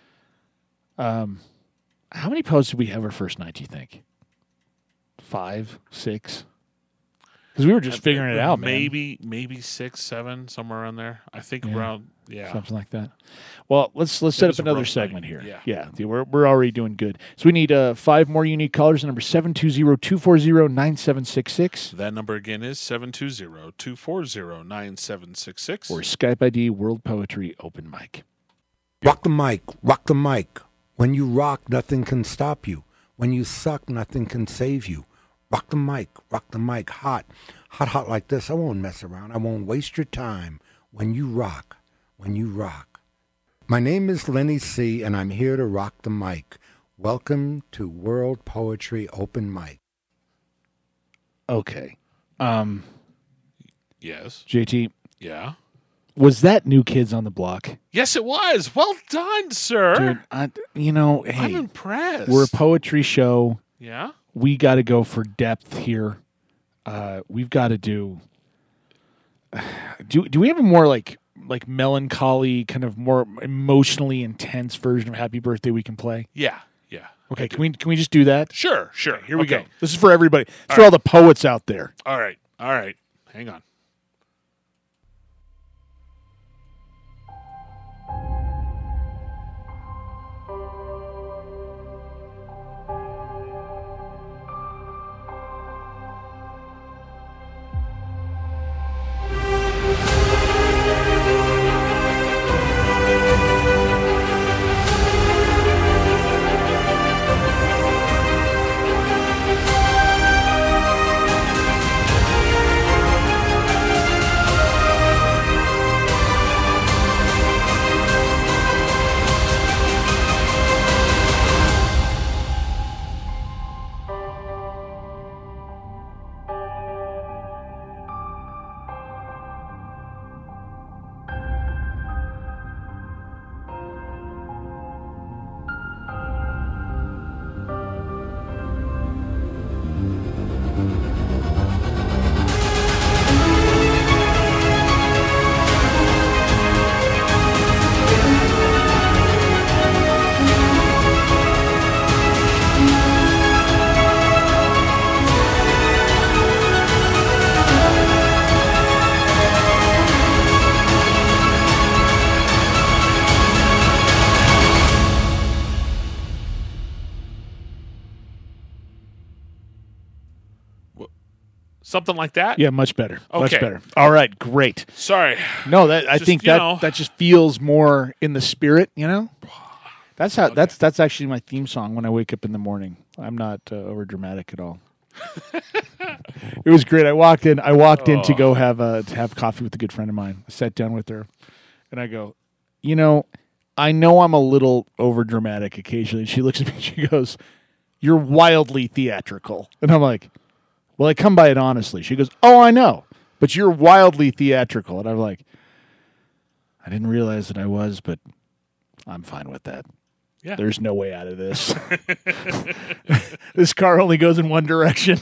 Um, how many posts did we have our first night? Do you think five, six? Because we were just figuring it out, man. Maybe, maybe six, seven, somewhere around there. I think Yeah. around, yeah. Something like that. Well, let's let's It set was up a another rough segment night. here. Yeah. yeah, we're we're already doing good. So we need uh, five more unique callers. The number seven two zero two four zero nine seven six six. That number again is seven two zero two four zero nine seven six six. Or Skype I D World Poetry Open Mic. Rock the mic, rock the mic. When you rock, nothing can stop you. When you suck, nothing can save you. Rock the mic, rock the mic, hot. Hot, hot like this. I won't mess around. I won't waste your time. When you rock, when you rock. My name is Lenny C., and I'm here to rock the mic. Welcome to World Poetry Open Mic. Okay. Um, Yes. J T, Yeah. Was that New Kids on the Block? Yes, it was. Well done, sir. Dude, I, you know, hey, I'm impressed. We're a poetry show. Yeah? We got to go for depth here. Uh, we've got to do, do. Do we have a more like like melancholy, kind of more emotionally intense version of Happy Birthday we can play? Yeah, yeah. Okay, can we can we just do that? Sure, sure. Here we Okay. go. This is for everybody. It's All for right. all the poets out there. All right, all right. Hang on. Something like that? Yeah, much better. Much Okay. better. All right, great. Sorry. No, that I Just, think you that know. that just feels more in the spirit, you know? That's how that's that's actually my theme song when I wake up in the morning. I'm not uh, over dramatic at all. It was great. I walked in I walked in to go have uh, to have coffee with a good friend of mine. I sat down with her and I go, "You know, I know I'm a little over dramatic occasionally." She looks at me and she goes, "You're wildly theatrical." And I'm like, "Well, I come by it honestly." She goes, "Oh, I know, but you're wildly theatrical." And I'm like, "I didn't realize that I was, but I'm fine with that. Yeah. There's no way out of this. This car only goes in one direction."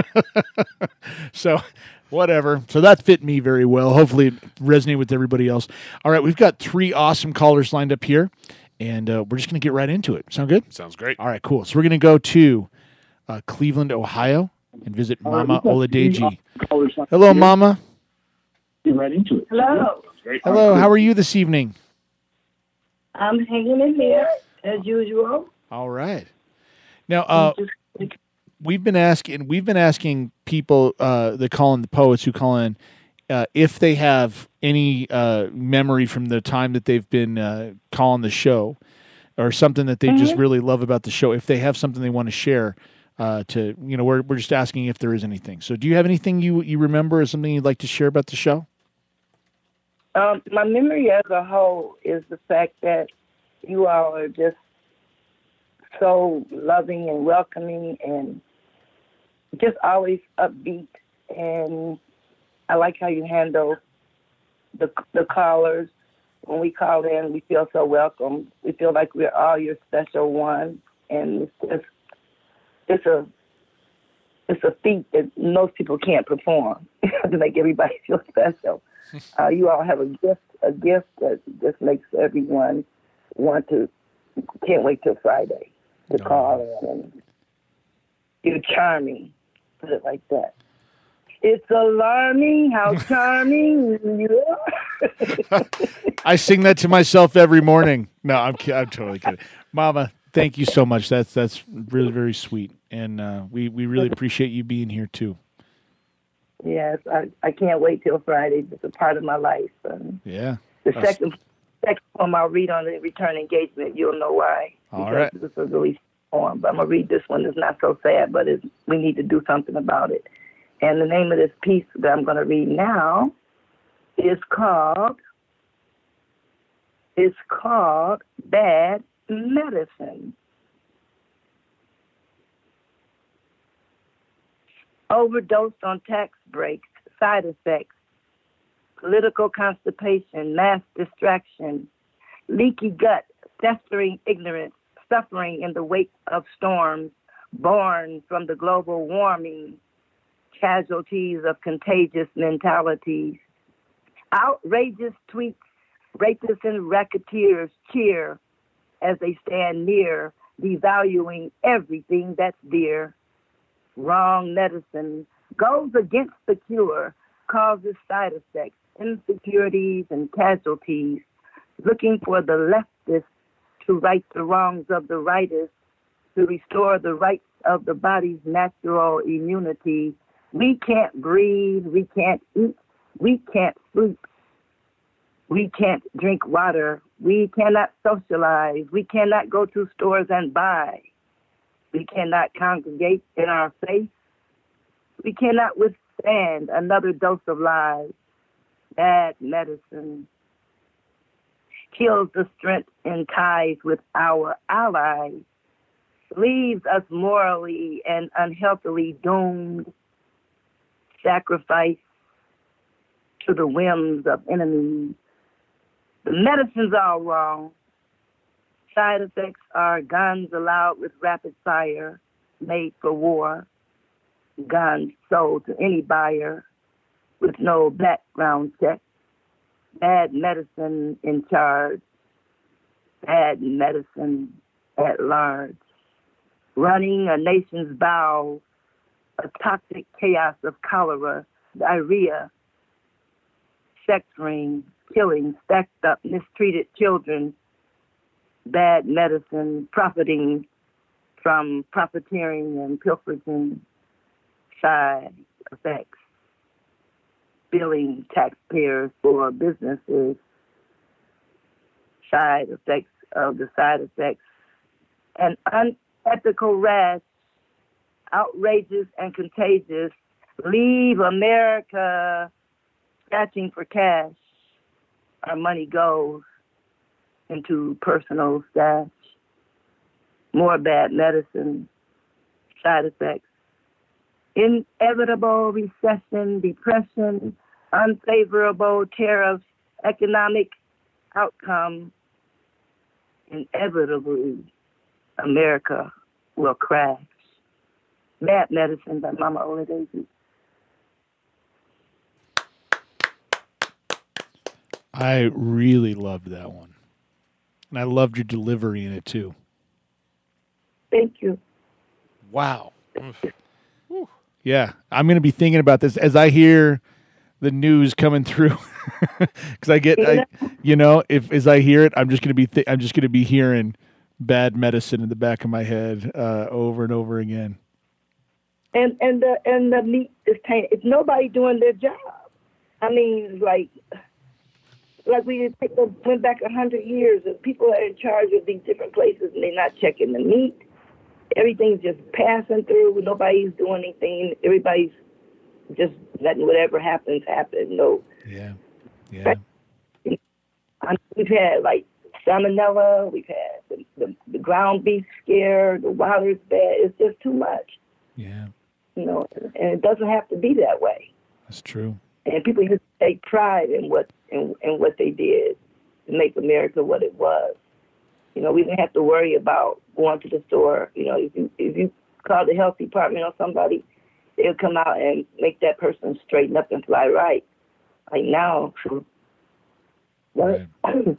So, whatever. So that fit me very well. Hopefully it resonated with everybody else. All right, we've got three awesome callers lined up here, and uh, we're just going to get right into it. Sound good? Sounds great. All right, cool. So we're going to go to uh, Cleveland, Ohio, and visit Mama Oladeji. Hello, Mama. Get right into it. Hello. Hello, how are you this evening? I'm hanging in there as usual. All right. Now, uh, we've been asking we've been asking people uh, that call in, the poets who call in, uh, if they have any uh, memory from the time that they've been uh, calling the show, or something that they Mm-hmm. just really love about the show. If they have something they want to share, uh, to you know, we're we're just asking if there is anything. So, do you have anything you you remember, or something you'd like to share about the show? Um, my memory as a whole is the fact that you all are just so loving and welcoming and just always upbeat. And I like how you handle the the callers. When we call in, we feel so welcome. We feel like we're all your special one. And it's just, it's a, it's a feat that most people can't perform to make everybody feel special. Uh, you all have a gift, a gift that just makes everyone want to, can't wait till Friday to No. call in. And you're charming, put it like that. It's alarming how charming you are. I sing that to myself every morning. No, I'm ki- I'm totally kidding, Mama. Thank you so much. That's that's really very sweet, and uh, we we really appreciate you being here too. Yes, I, I can't wait till Friday. It's a part of my life. Um, Yeah. the That's- second second poem I'll read on the return engagement, you'll know why. All Because right. This is a really poem, but I'm going to read this one. It's not so sad, but it's, we need to do something about it. And the name of this piece that I'm going to read now is called, it's called Bad Medicine. Overdosed on tax breaks, side effects, political constipation, mass distraction, leaky gut, festering ignorance, suffering in the wake of storms, born from the global warming, casualties of contagious mentalities, outrageous tweets, rapists and racketeers cheer as they stand near, devaluing everything that's dear. Wrong medicine goes against the cure, causes side effects, insecurities, and casualties, looking for the leftists to right the wrongs of the rightist, to restore the rights of the body's natural immunity. We can't breathe, we can't eat, we can't sleep, we can't drink water, we cannot socialize, we cannot go to stores and buy, we cannot congregate in our faith, we cannot withstand another dose of lies. Bad medicine kills the strength in ties with our allies, leaves us morally and unhealthily doomed, sacrifice to the whims of enemies. The medicine's all wrong. Side effects are guns allowed with rapid fire, made for war, guns sold to any buyer with no background check, bad medicine in charge, bad medicine at large, running a nation's bowels, a toxic chaos of cholera, diarrhea, sex ring, killing, stacked up, mistreated children, bad medicine, profiting from profiteering and pilfering, side effects, billing taxpayers for businesses, side effects of the side effects, an unethical rash, outrageous and contagious, leave America scratching for cash. Our money goes into personal stash. More bad medicine, side effects, inevitable recession, depression, unfavorable tariffs, economic outcome. Inevitably, America will crash. Bad Medicine by Mama Oladeji. I really loved that one. And I loved your delivery in it, too. Thank you. Wow. Yeah, I'm going to be thinking about this as I hear the news coming through. Because I get, I, you know, if as I hear it, I'm just going to be, th- I'm just going to be hearing Bad Medicine in the back of my head uh, over and over again. And and the and the meat is tainted. It's nobody doing their job. I mean, like, like we went back a hundred years, and people are in charge of these different places, and they're not checking the meat. Everything's just passing through. Nobody's doing anything. Everybody's just letting whatever happens happen. No. Yeah. Yeah. We've had like salmonella. We've had the, the, the ground beef scare. The water's bad. It's just too much. Yeah. You know, and it doesn't have to be that way. That's true. And people just take pride in what in, in what they did to make America what it was. You know, we didn't have to worry about going to the store. You know, if you if you call the health department or somebody, they'll come out and make that person straighten up and fly right. Like now, what right.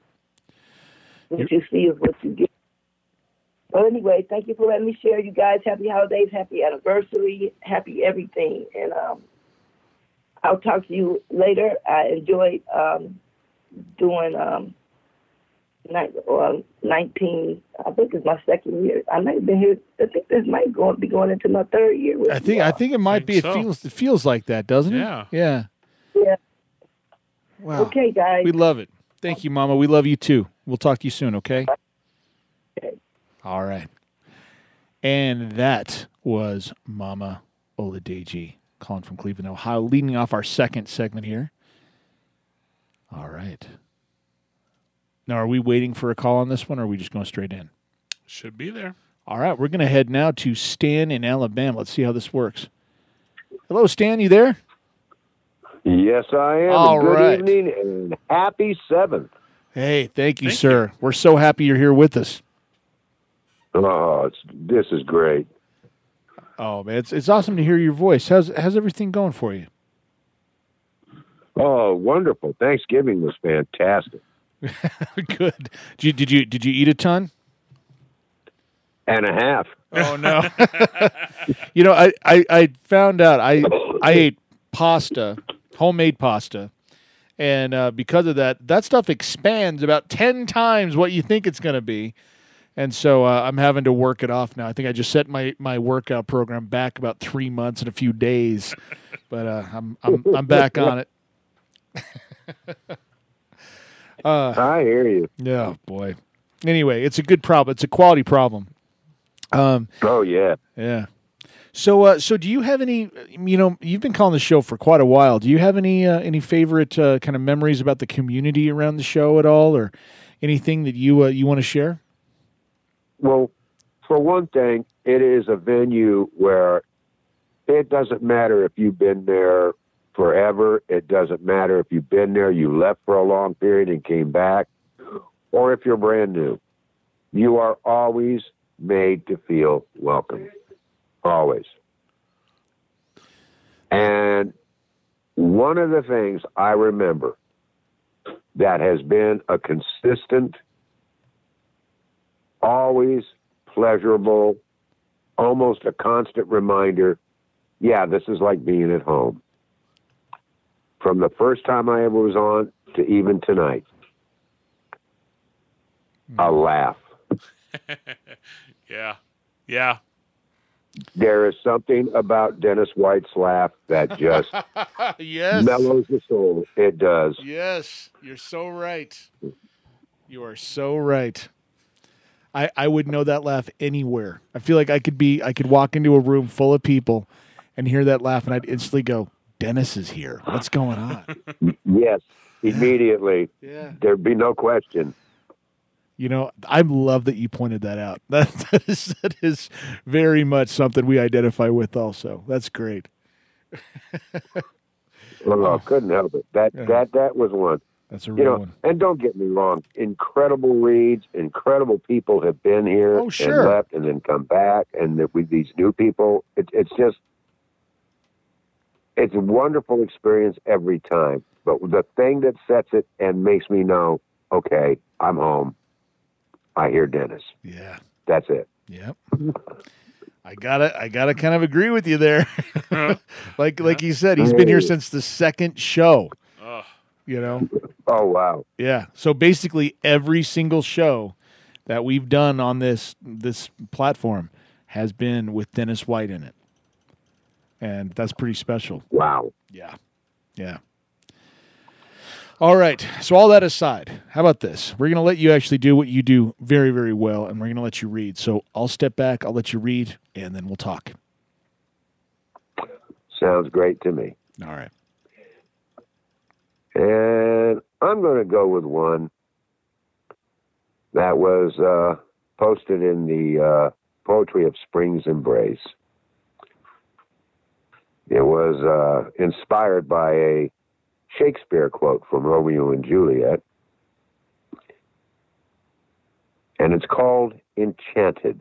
what you see is what you get. Well, anyway, thank you for letting me share. You guys, happy holidays, happy anniversary, happy everything. And um, I'll talk to you later. I enjoyed um, doing um, nine, or nineteen, I think it's my second year. I might have been here, I think this might go, be going into my third year. With I think I think it might be. So. It feels it feels like that, doesn't it? Yeah. Yeah. Yeah. Wow. Okay, guys. We love it. Thank you, Mama. We love you, too. We'll talk to you soon, okay? Okay. All right. And that was Mama Oladeji calling from Cleveland, Ohio, leading off our second segment here. All right. Now, are we waiting for a call on this one, or are we just going straight in? Should be there. All right. We're going to head now to Stan in Alabama. Let's see how this works. Hello, Stan. You there? Yes, I am. All Good right. evening and happy seventh. Hey, thank you, Thank sir. We're so happy you're here with us. Oh, it's, this is great. Oh man, it's it's awesome to hear your voice. How's how's everything going for you? Oh, wonderful. Thanksgiving was fantastic. Good. Did you, did you did you eat a ton? And a half. Oh no. You know, I, I, I found out I I ate pasta, homemade pasta, and uh, because of that, that stuff expands about ten times what you think it's going to be, and so uh, I'm having to work it off now. I think I just set my, my workout program back about three months and a few days, but uh, I'm I'm I'm back on it. uh, I hear you. Yeah, boy. Anyway, it's a good problem. It's a quality problem. Um, oh yeah, yeah. So, uh, so do you have any? You know, you've been calling the show for quite a while. Do you have any uh, any favorite uh, kind of memories about the community around the show at all, or anything that you uh, you want to share? Well, for one thing, it is a venue where it doesn't matter if you've been there forever. It doesn't matter if you've been there, you left for a long period and came back, or if you're brand new. You are always made to feel welcome. Always. And one of the things I remember that has been a consistent, always pleasurable, almost a constant reminder, yeah, this is like being at home. From the first time I ever was on to even tonight. A laugh. Yeah. Yeah. There is something about Dennis White's laugh that just yes. mellows the soul. It does. Yes, you're so right. You are so right. I, I would know that laugh anywhere. I feel like I could be I could walk into a room full of people and hear that laugh, and I'd instantly go, Dennis is here. What's going on? Yes, immediately. Yeah. There'd be no question. You know, I love that you pointed that out. That, that, is, that is very much something we identify with also. That's great. Well, I couldn't help it. That Yeah. that that was one. That's a You real know, one. and don't get me wrong, incredible reads, incredible people have been here Oh, sure. and left and then come back, and that with these new people, it, it's just, it's a wonderful experience every time. But the thing that sets it and makes me know, okay, I'm home. I hear Dennis. Yeah. That's it. Yep. I gotta, I gotta kind of agree with you there. like, like you said, he's been here since the second show. Ugh. You know. Oh wow. Yeah. So basically, every single show that we've done on this this platform has been with Dennis White in it, and that's pretty special. Wow. Yeah. Yeah. All right. So all that aside, how about this? We're going to let you actually do what you do very, very well, and we're going to let you read. So I'll step back, I'll let you read, and then we'll talk. Sounds great to me. All right. And I'm going to go with one that was uh, posted in the uh, Poetry of Spring's Embrace. It was uh, inspired by a Shakespeare quote from Romeo and Juliet, and it's called Enchanted.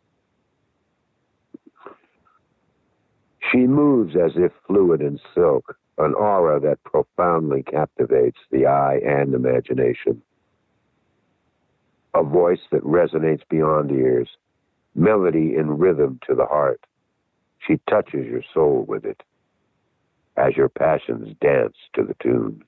She moves as if fluid and silk, an aura that profoundly captivates the eye and imagination. A voice that resonates beyond ears, melody in rhythm to the heart. She touches your soul with it, as your passions dance to the tune.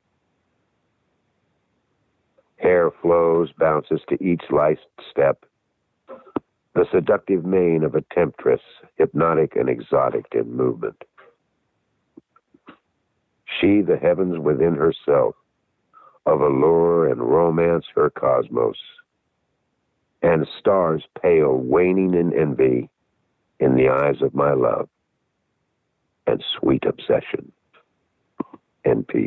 Hair flows, bounces to each light step, the seductive mane of a temptress, hypnotic and exotic in movement. She, the heavens within herself, of allure and romance her cosmos, and stars pale, waning in envy in the eyes of my love and sweet obsession. And peace.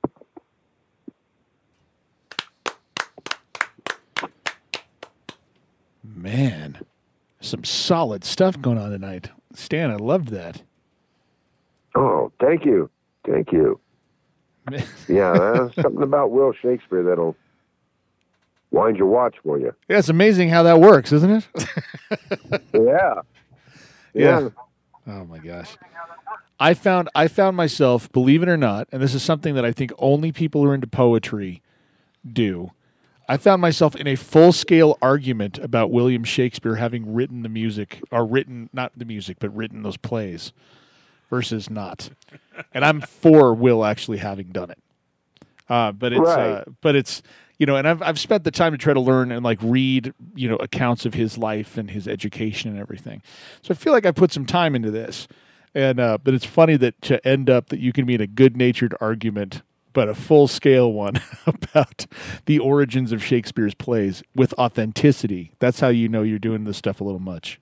Man, some solid stuff going on tonight. Stan, I loved that. Oh, thank you. Thank you. Yeah, there's something about Will Shakespeare that'll wind your watch for you. Yeah, it's amazing how that works, isn't it? Yeah. Yeah. Oh my gosh. I found I found myself, believe it or not, and this is something that I think only people who are into poetry do. I found myself in a full-scale argument about William Shakespeare having written the music, or written, not the music, but written those plays versus not. And I'm for Will actually having done it. Uh, but it's, Right. uh, but it's, you know, and I've I've spent the time to try to learn and like read, you know, accounts of his life and his education and everything. So I feel like I put some time into this, and uh, but it's funny that to end up that you can be in a good-natured argument, but a full-scale one about the origins of Shakespeare's plays with authenticity. That's how you know you're doing this stuff a little much.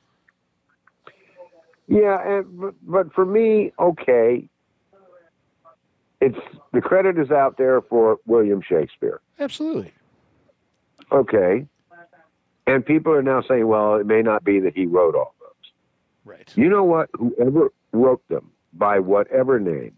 Yeah, and but, but for me, okay, it's the credit is out there for William Shakespeare. Absolutely. Okay. And people are now saying, well, it may not be that he wrote all those. Right. You know what? Whoever wrote them, by whatever name,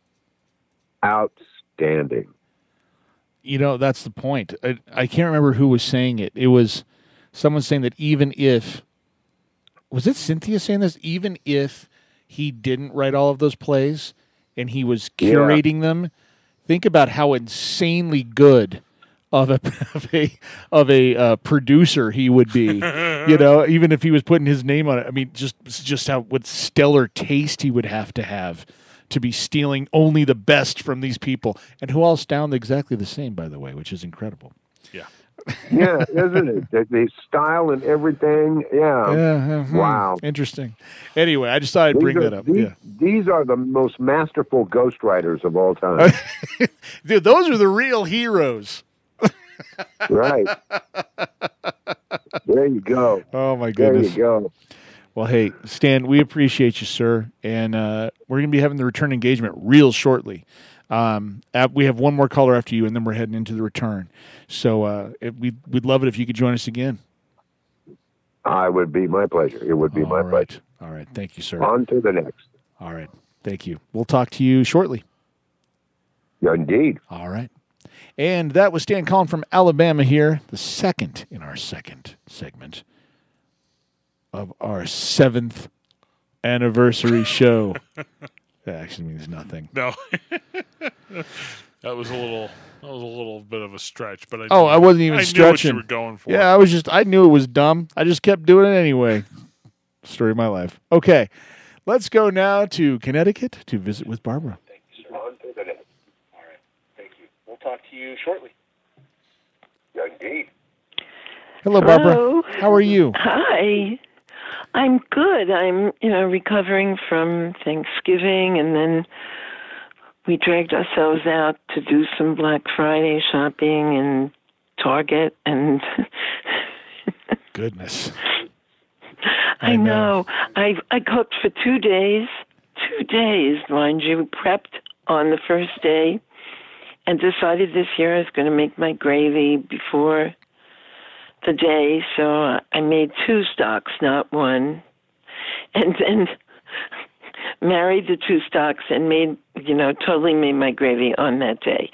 outstanding. You know, that's the point. I, I can't remember who was saying it. It was someone saying that even if, was it Cynthia saying this? Even if he didn't write all of those plays and he was curating yeah. them, think about how insanely good of a of a of a uh, producer he would be. You know, even if he was putting his name on it. I mean, just just how what stellar taste he would have to have to be stealing only the best from these people, and who all sound exactly the same, by the way, which is incredible. Yeah. Yeah, isn't it? The, the style and everything. Yeah. Yeah. Uh-huh. Wow. Interesting. Anyway, I just thought I'd these bring are, that up. These, yeah. These are the most masterful ghostwriters of all time. Dude, those are the real heroes. Right. There you go. Oh, my goodness. There you go. Well, hey, Stan, we appreciate you, sir. And uh, we're going to be having the return engagement real shortly. Um, we have one more caller after you, and then we're heading into the return. So uh, it, we'd, we'd love it if you could join us again. I would be my pleasure. It would be All my right. pleasure. All right. Thank you, sir. On to the next. All right. Thank you. We'll talk to you shortly. Yeah, indeed. All right. And that was Stan calling from Alabama here, the second in our second segment of our seventh anniversary show. That actually means nothing. No. That was a little that was a little bit of a stretch, but I Oh, knew, I wasn't even I stretching. Knew what you were going for. Yeah, I was just I knew it was dumb. I just kept doing it anyway. Story of my life. Okay. Let's go now to Connecticut to visit with Barbara. Thank you, sir. On to the next. All right. Thank you. We'll talk to you shortly. Yeah, indeed. Hello, Barbara. How are you? Hi. I'm good. I'm, you know, recovering from Thanksgiving, and then we dragged ourselves out to do some Black Friday shopping in Target, and goodness. I, I know. know. I I cooked for two days. Two days, mind you. Prepped on the first day, and decided this year I was going to make my gravy before the day. So I made two stocks, not one, and then married the two stocks and made, you know, totally made my gravy on that day.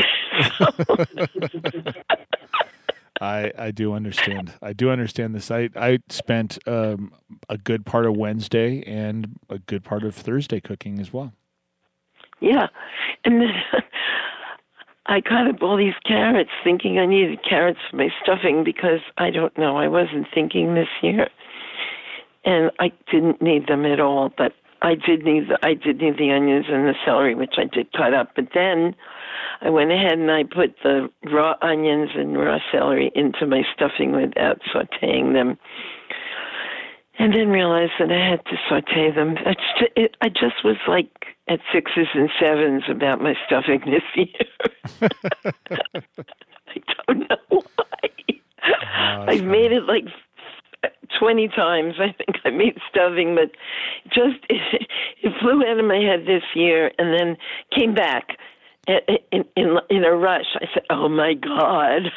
I, I do understand. I do understand this. I, I spent um, a good part of Wednesday and a good part of Thursday cooking as well. Yeah. And then I cut up all these carrots thinking I needed carrots for my stuffing because, I don't know, I wasn't thinking this year. And I didn't need them at all, but I did need the, I did need the onions and the celery, which I did cut up. But then I went ahead and I put the raw onions and raw celery into my stuffing without sautéing them. And then realized that I had to sauté them. It's, it, I just was like at sixes and sevens about my stuffing this year. I don't know why. Oh, I've made it like twenty times. I think I made stuffing, but just it, it flew out of my head this year and then came back in in, in a rush. I said, "Oh my God!"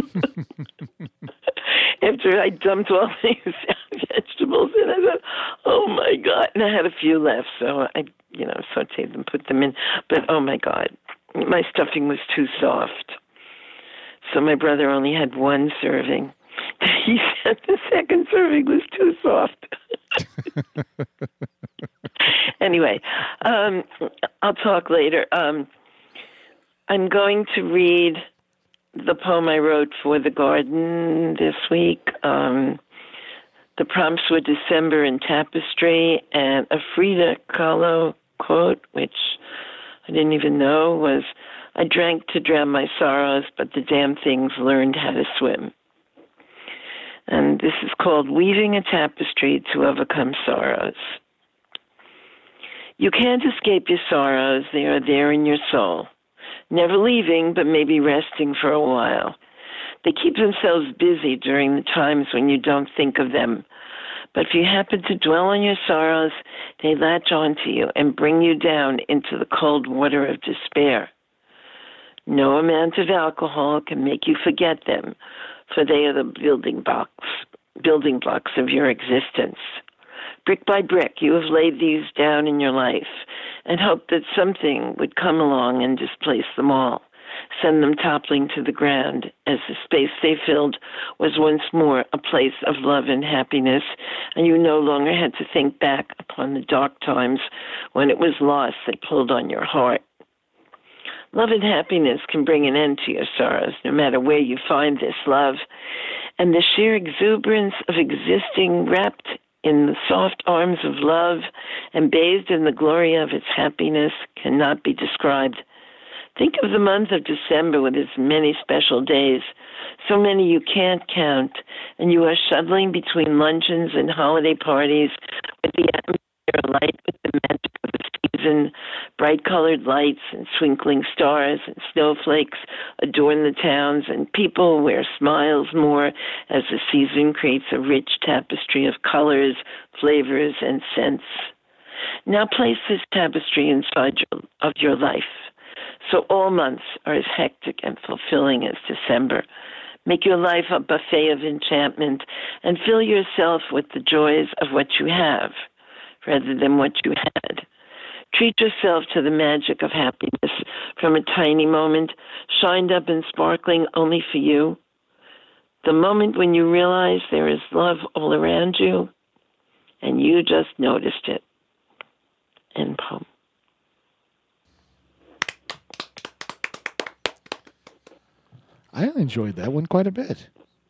After I dumped all these vegetables in, I thought, "Oh my God!" And I had a few left, so I, you know, sautéed them, put them in. But oh my God, my stuffing was too soft. So my brother only had one serving. He said the second serving was too soft. Anyway, um, I'll talk later. Um, I'm going to read the poem I wrote for the garden this week. Um, the prompts were December and Tapestry, and a Frida Kahlo quote, which I didn't even know, was, I drank to drown my sorrows, but the damn things learned how to swim. And this is called Weaving a Tapestry to Overcome Sorrows. You can't escape your sorrows. They are there in your soul. Never leaving, but maybe resting for a while. They keep themselves busy during the times when you don't think of them. But if you happen to dwell on your sorrows, they latch onto you and bring you down into the cold water of despair. No amount of alcohol can make you forget them, for they are the building blocks, building blocks of your existence. Brick by brick, you have laid these down in your life and hoped that something would come along and displace them all, send them toppling to the ground, as the space they filled was once more a place of love and happiness, and you no longer had to think back upon the dark times when it was loss that pulled on your heart. Love and happiness can bring an end to your sorrows, no matter where you find this love, and the sheer exuberance of existing wrapped in the soft arms of love and bathed in the glory of its happiness cannot be described. Think of the month of December with its many special days, so many you can't count, and you are shuttling between luncheons and holiday parties with the atmosphere light with the magic of the season. Bright-colored lights and twinkling stars and snowflakes adorn the towns, and people wear smiles more as the season creates a rich tapestry of colors, flavors, and scents. Now place this tapestry inside your, of your life, so all months are as hectic and fulfilling as December. Make your life a buffet of enchantment and fill yourself with the joys of what you have rather than what you had. Treat yourself to the magic of happiness from a tiny moment, shined up and sparkling only for you. The moment when you realize there is love all around you and you just noticed it. End poem. I enjoyed that one quite a bit.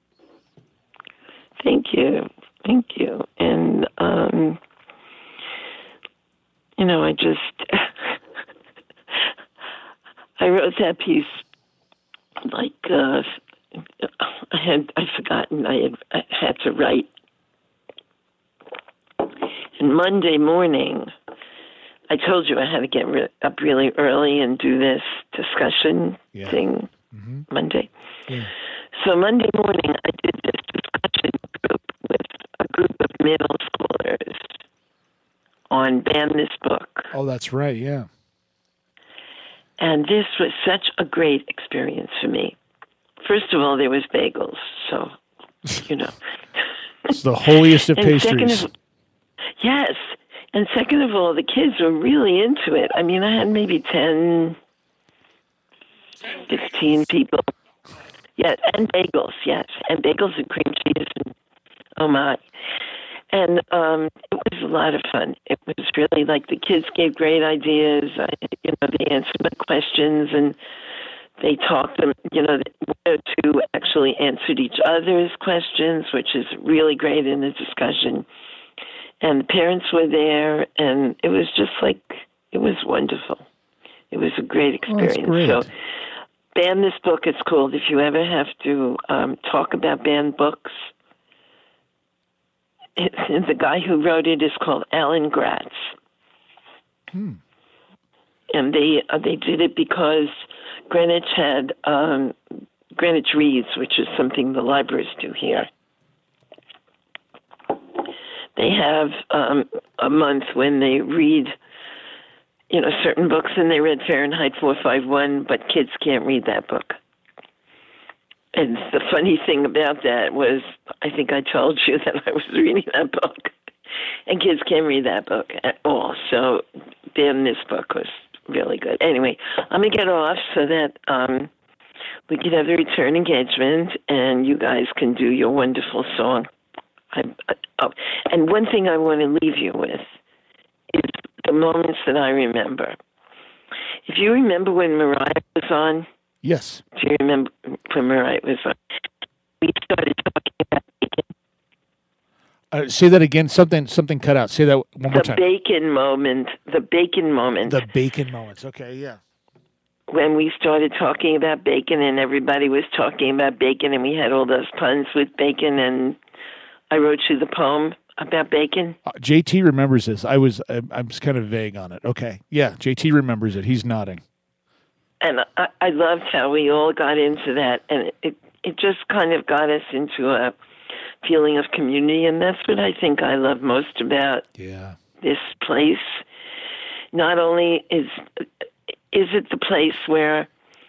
Thank you. Thank you. And, um, you know, I just, I wrote that piece like, uh, I had, I'd forgotten I had, I had to write. And Monday morning, I told you I had to get re- up really early and do this discussion yeah. thing mm-hmm. Monday. Yeah. So Monday morning, I did this discussion group with a group of middle schoolers on Ban This Book. Oh, that's right, yeah. And this was such a great experience for me. First of all, there was bagels, so, you know. It's the holiest of pastries. Of, yes. And second of all, the kids were really into it. I mean, I had maybe ten, fifteen people. Yes, and bagels, yes. And bagels and cream cheese. And, oh, my. And um, it was a lot of fun. It was really like the kids gave great ideas. I, you know, they answered my questions, and they talked them, you know, one or two actually answered each other's questions, which is really great in the discussion. And the parents were there, and it was just like, it was wonderful. It was a great experience. Oh, great. So, Ban This Book, it's called. If you ever have to um, talk about banned books, it, the guy who wrote it is called Alan Gratz. Hmm. And they uh, they did it because Greenwich had um, Greenwich Reads, which is something the libraries do here. They have um, a month when they read, you know, certain books, and they read Fahrenheit four fifty-one, but kids can't read that book. And the funny thing about that was, I think I told you that I was reading that book, and kids can't read that book at all. So, Ban This Book was really good. Anyway, I'm going to get off so that um, we can have the return engagement and you guys can do your wonderful song. I, I, oh, and one thing I want to leave you with is the moments that I remember. If you remember when Mariah was on, yes. Do you remember when Mariah was on? We started talking about bacon. Uh, say that again. Something something cut out. Say that one more The time. bacon moment. The bacon moment. The bacon moments. Okay, yeah. When we started talking about bacon and everybody was talking about bacon and we had all those puns with bacon and I wrote you the poem about bacon. Uh, J T remembers this. I was I, I was kind of vague on it. Okay, yeah. J T remembers it. He's nodding. And I, I loved how we all got into that, and it it just kind of got us into a feeling of community, and that's what I think I love most about yeah. this place. Not only is is it the place where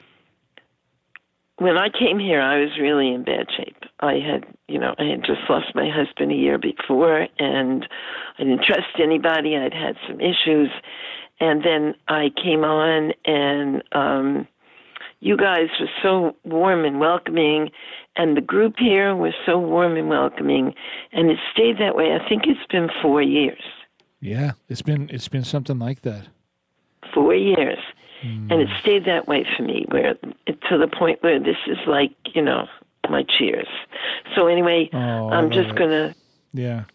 when I came here, I was really in bad shape. I had, you know, I had just lost my husband a year before, and I didn't trust anybody. I'd had some issues. And then I came on, and um, you guys were so warm and welcoming, and the group here was so warm and welcoming, and it stayed that way. I think it's been four years. Yeah, it's been it's been something like that. Four years. Mm. And it stayed that way for me, where it, to the point where this is like, you know, my cheers. So anyway, oh, I'm just going to... Yeah.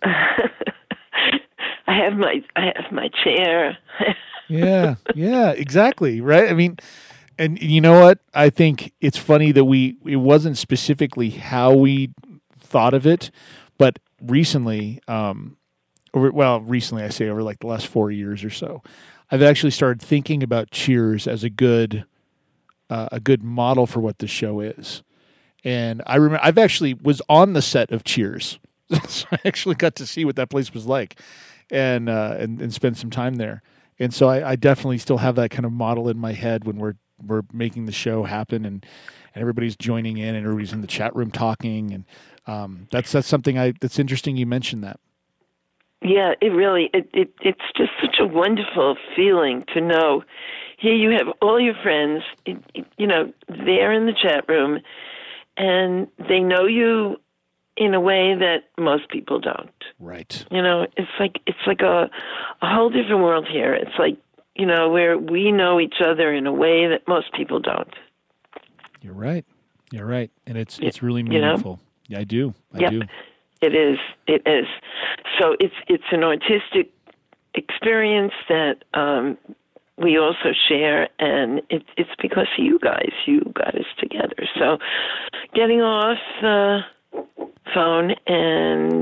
I have my I have my chair. yeah, yeah, exactly, right? I mean, and you know what? I think it's funny that we it wasn't specifically how we thought of it, but recently, um, over, well, recently I say over like the last four years or so, I've actually started thinking about Cheers as a good uh, a good model for what the show is. And I remember I've actually was on the set of Cheers, so I actually got to see what that place was like. And, uh, and and spend some time there, and so I, I definitely still have that kind of model in my head when we're we're making the show happen, and, and everybody's joining in, and everybody's in the chat room talking, and um, that's that's something I that's interesting. You mentioned that. Yeah, it really it, it it's just such a wonderful feeling to know. Here you have all your friends, it, it, you know, there in the chat room, and they know you in a way that most people don't. Right. You know, it's like it's like a, a whole different world here. It's like, you know, where we know each other in a way that most people don't. You're right. You're right. And it's it's really meaningful. You know? Yeah, I do. I yep. do. It is. It is. So it's it's an artistic experience that um, we also share, and it, it's because of you guys. You got us together. So getting off the phone and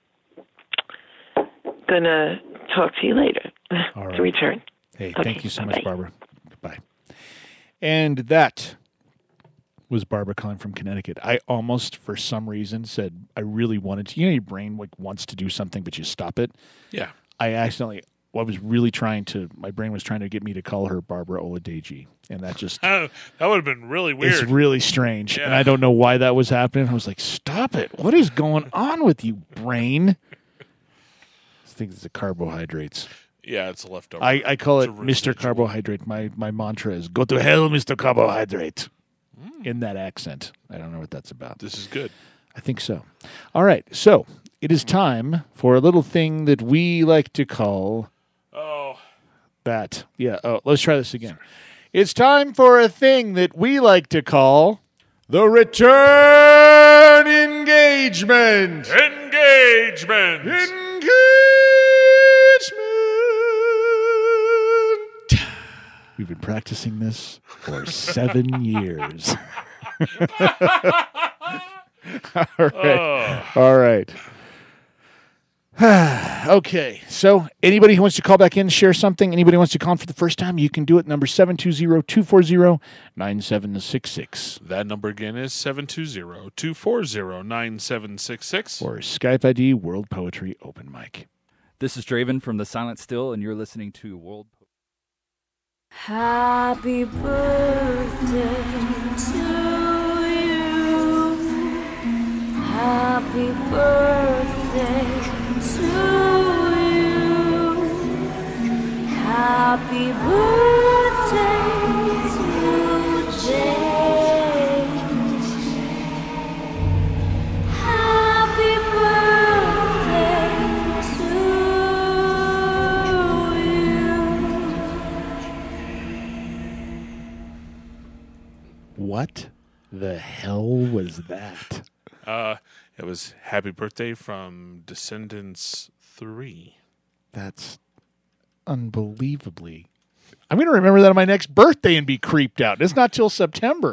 gonna talk to you later. All right. To return. Hey, okay, thank you so bye-bye. much, Barbara. Bye. And that was Barbara calling from Connecticut. I almost, for some reason, said I really wanted to. You know, your brain like wants to do something, but you stop it. Yeah. I accidentally. Well, I was really trying to. My brain was trying to get me to call her Barbara Oladeji, and that just Oh, that would have been really weird. It's really strange, Yeah. and I don't know why that was happening. I was like, "Stop it! What is going on with you, brain?" I think it's the carbohydrates. Yeah, it's a leftover. I, I call It's it a Mister residual. Carbohydrate. My my mantra is "Go to hell, Mister Carbohydrate." Mm. In that accent, I don't know what that's about. This is good. I think so. All right, so it is time for a little thing that we like to call. Oh. That. Yeah. Oh, let's try this again. It's time for a thing that we like to call the return engagement. Engagement. Engagement. We've been practicing this for seven years. All right. Oh. All right. Okay, so anybody who wants to call back in, share something, anybody who wants to call in for the first time, you can do it. Number seven two zero, two four zero, nine seven six six. That number again is seven two zero, two four zero, nine seven six six. Or Skype I D World Poetry Open Mic. This is Draven from The Silent Still, and you're listening to World Poetry. Happy birthday to you. Happy birthday to you. Happy birthday. What the hell was that? Uh, it was Happy Birthday from Descendants three. That's unbelievably. I'm going to remember that on my next birthday and be creeped out. It's not till September.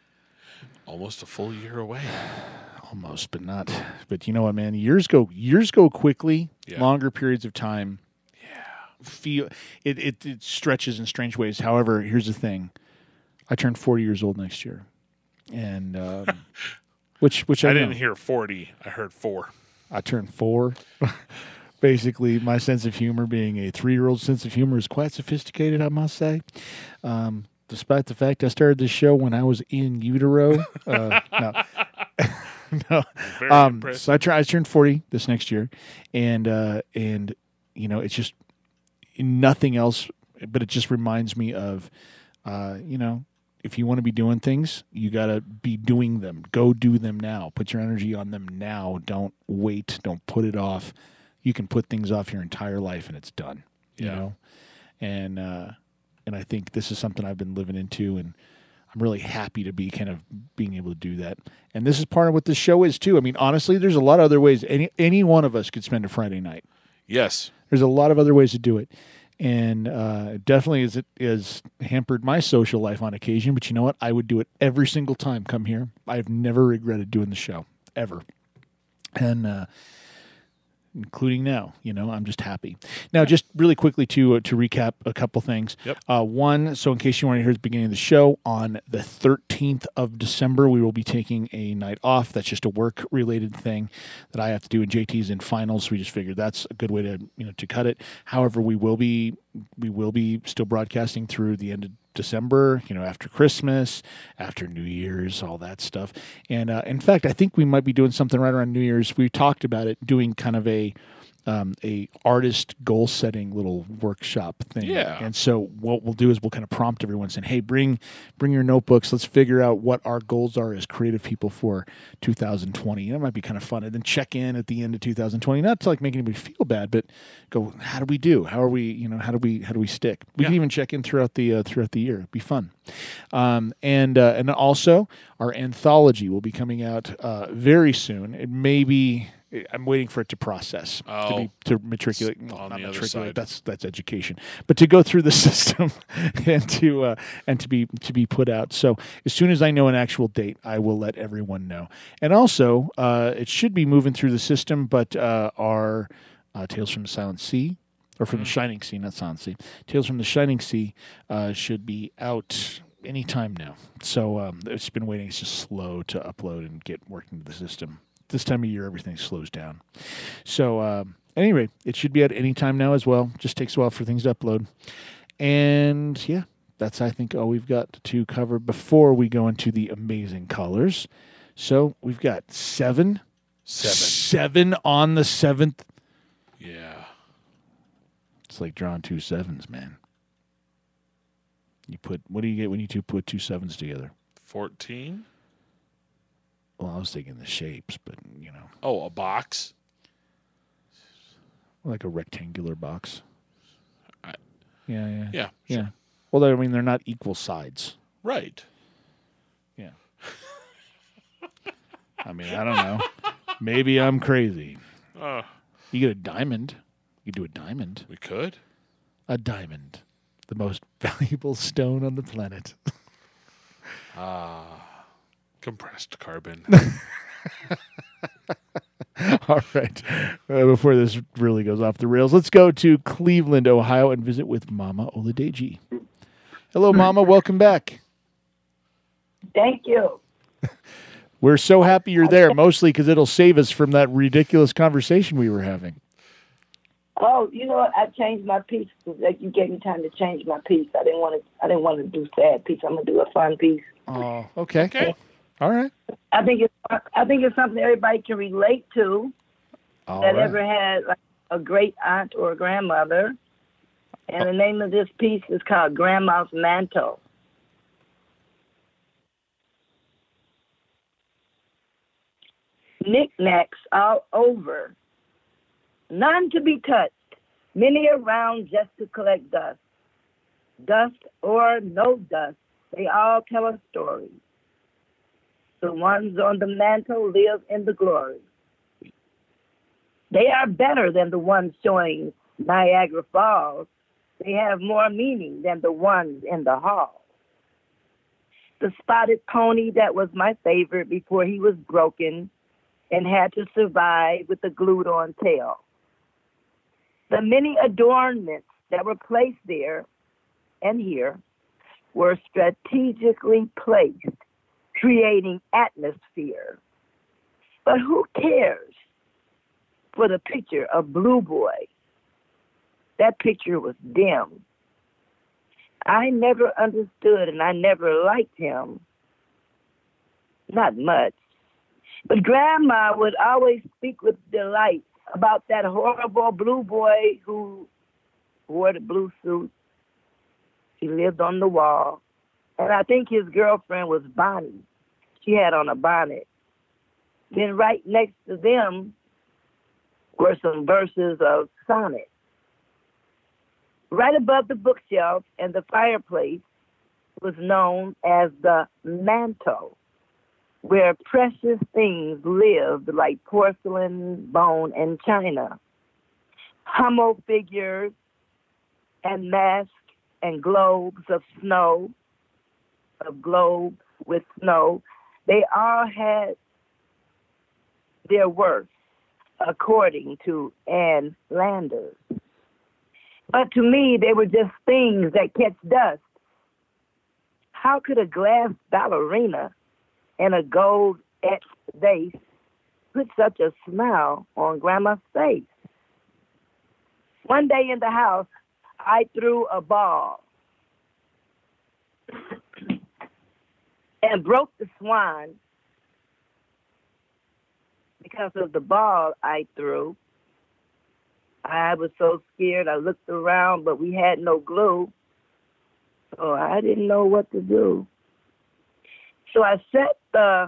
Almost a full year away. Almost, but not. But you know what, man? Years go years go quickly. Yeah. Longer periods of time. Yeah. Feel it, it. It stretches in strange ways. However, here's the thing. I turned forty years old next year, and um, which which I, I know. didn't hear forty. I heard four. I turned four. Basically, my sense of humor, being a three-year-old sense of humor, is quite sophisticated, I must say. Um, despite the fact I started this show when I was in utero. Uh, no. no. Very Um, impressive. so I, try, I turned forty this next year, and uh, and you know, it's just nothing else, but it just reminds me of, uh, you know, if you want to be doing things, you got to be doing them. Go do them now. Put your energy on them now. Don't wait. Don't put it off. You can put things off your entire life and it's done. You Yeah. know, and uh, and I think this is something I've been living into, and I'm really happy to be kind of being able to do that. And this is part of what this show is too. I mean, honestly, there's a lot of other ways. Any any one of us could spend a Friday night. Yes. There's a lot of other ways to do it. And uh, definitely is it is hampered my social life on occasion. But you know what? I would do it every single time come here. I've never regretted doing the show, ever. And uh, including now, you know, I'm just happy. Now, just really quickly to uh, to recap a couple things. Yep. Uh, one, so in case you weren't here at the beginning of the show, on the thirteenth of December, we will be taking a night off. That's just a work-related thing that I have to do, and J T's in finals, so we just figured that's a good way to, you know, to cut it. However, we will be we will be still broadcasting through the end of December, you know, after Christmas, after New Year's, all that stuff. And uh, in fact, I think we might be doing something right around New Year's. We talked about it, doing kind of a um, a artist goal setting little workshop thing. Yeah. And so what we'll do is we'll kind of prompt everyone saying, hey, bring bring your notebooks. Let's figure out what our goals are as creative people for two thousand twenty. That might be kind of fun. And then check in at the end of two thousand twenty, not to like make anybody feel bad, but go, how do we do? How are we, you know, how do we, how do we stick? We Yeah. can even check in throughout the, uh, throughout the year. It'd be fun. Um, and, uh, and also our anthology will be coming out, uh, very soon. It may be, I'm waiting for it to process, to Oh. be, to matriculate, well, On not the other matriculate, side. that's, that's education, but to go through the system and to, uh, and to be, to be put out. So as soon as I know an actual date, I will let everyone know. And also, uh, it should be moving through the system, but, uh, our, uh, Tales from the Silent Sea, or from the Shining Sea, not Silent Sea. Tales from the Shining Sea uh, should be out anytime now. So um, it's been waiting. It's just slow to upload and get worked into the system. This time of year, everything slows down. So um, anyway, it should be out any time now as well. Just takes a while for things to upload. And yeah, that's, I think, all we've got to cover before we go into the amazing colors. So we've got seven. Seven. Seven on the seventh. Yeah. It's like drawing two sevens, man. You put, what do you get when you two put two sevens together? fourteen? Well, I was thinking the shapes, but, you know. Oh, a box? Like a rectangular box. I, Yeah, yeah. Yeah, Yeah. sure. Well, I mean, they're not equal sides. Right. Yeah. I mean, I don't know. Maybe I'm crazy. Uh, You get a diamond. You could do a diamond. we could. A diamond. The most valuable stone on the planet. Ah. Compressed carbon. All right. Uh, before this really goes off the rails, let's go to Cleveland, Ohio, and visit with Mama Oladeji. Hello, Mama. Welcome back. Thank you. We're so happy you're there, mostly because it'll save us from that ridiculous conversation we were having. Oh, you know what? I changed my piece. Like you gave me time to change my piece. I didn't want to. I didn't want to do sad piece. I'm gonna do a fun piece. Oh, okay. Okay. All right. I think it's. I think it's something everybody can relate to. All that right. ever had like a great aunt or a grandmother. And the name of this piece is called Grandma's Mantle. Knickknacks all over, none to be touched, many around just to collect dust. Dust or no dust, they all tell a story. The ones on the mantle live in the glory. They are better than the ones showing Niagara Falls. They have more meaning than the ones in the hall. The spotted pony that was my favorite before he was broken and had to survive with the glued-on tail. The many adornments that were placed there and here were strategically placed, creating atmosphere. But who cares for the picture of Blue Boy? That picture was dim. I never understood and I never liked him. Not much. But Grandma would always speak with delight about that horrible Blue Boy who wore the blue suit. He lived on the wall. And I think his girlfriend was Bonnie. She had on a bonnet. Then right next to them were some verses of sonnet. Right above the bookshelf and the fireplace was known as the mantle, where precious things lived like porcelain, bone, and china. Hummel figures and masks and globes of snow, of globes with snow, they all had their worth, according to Ann Landers. But to me, they were just things that catch dust. How could a glass ballerina and a gold-etched vase put such a smile on Grandma's face? One day in the house, I threw a ball and broke the swan because of the ball I threw. I was so scared. I looked around, but we had no glue. So I didn't know what to do. So I set the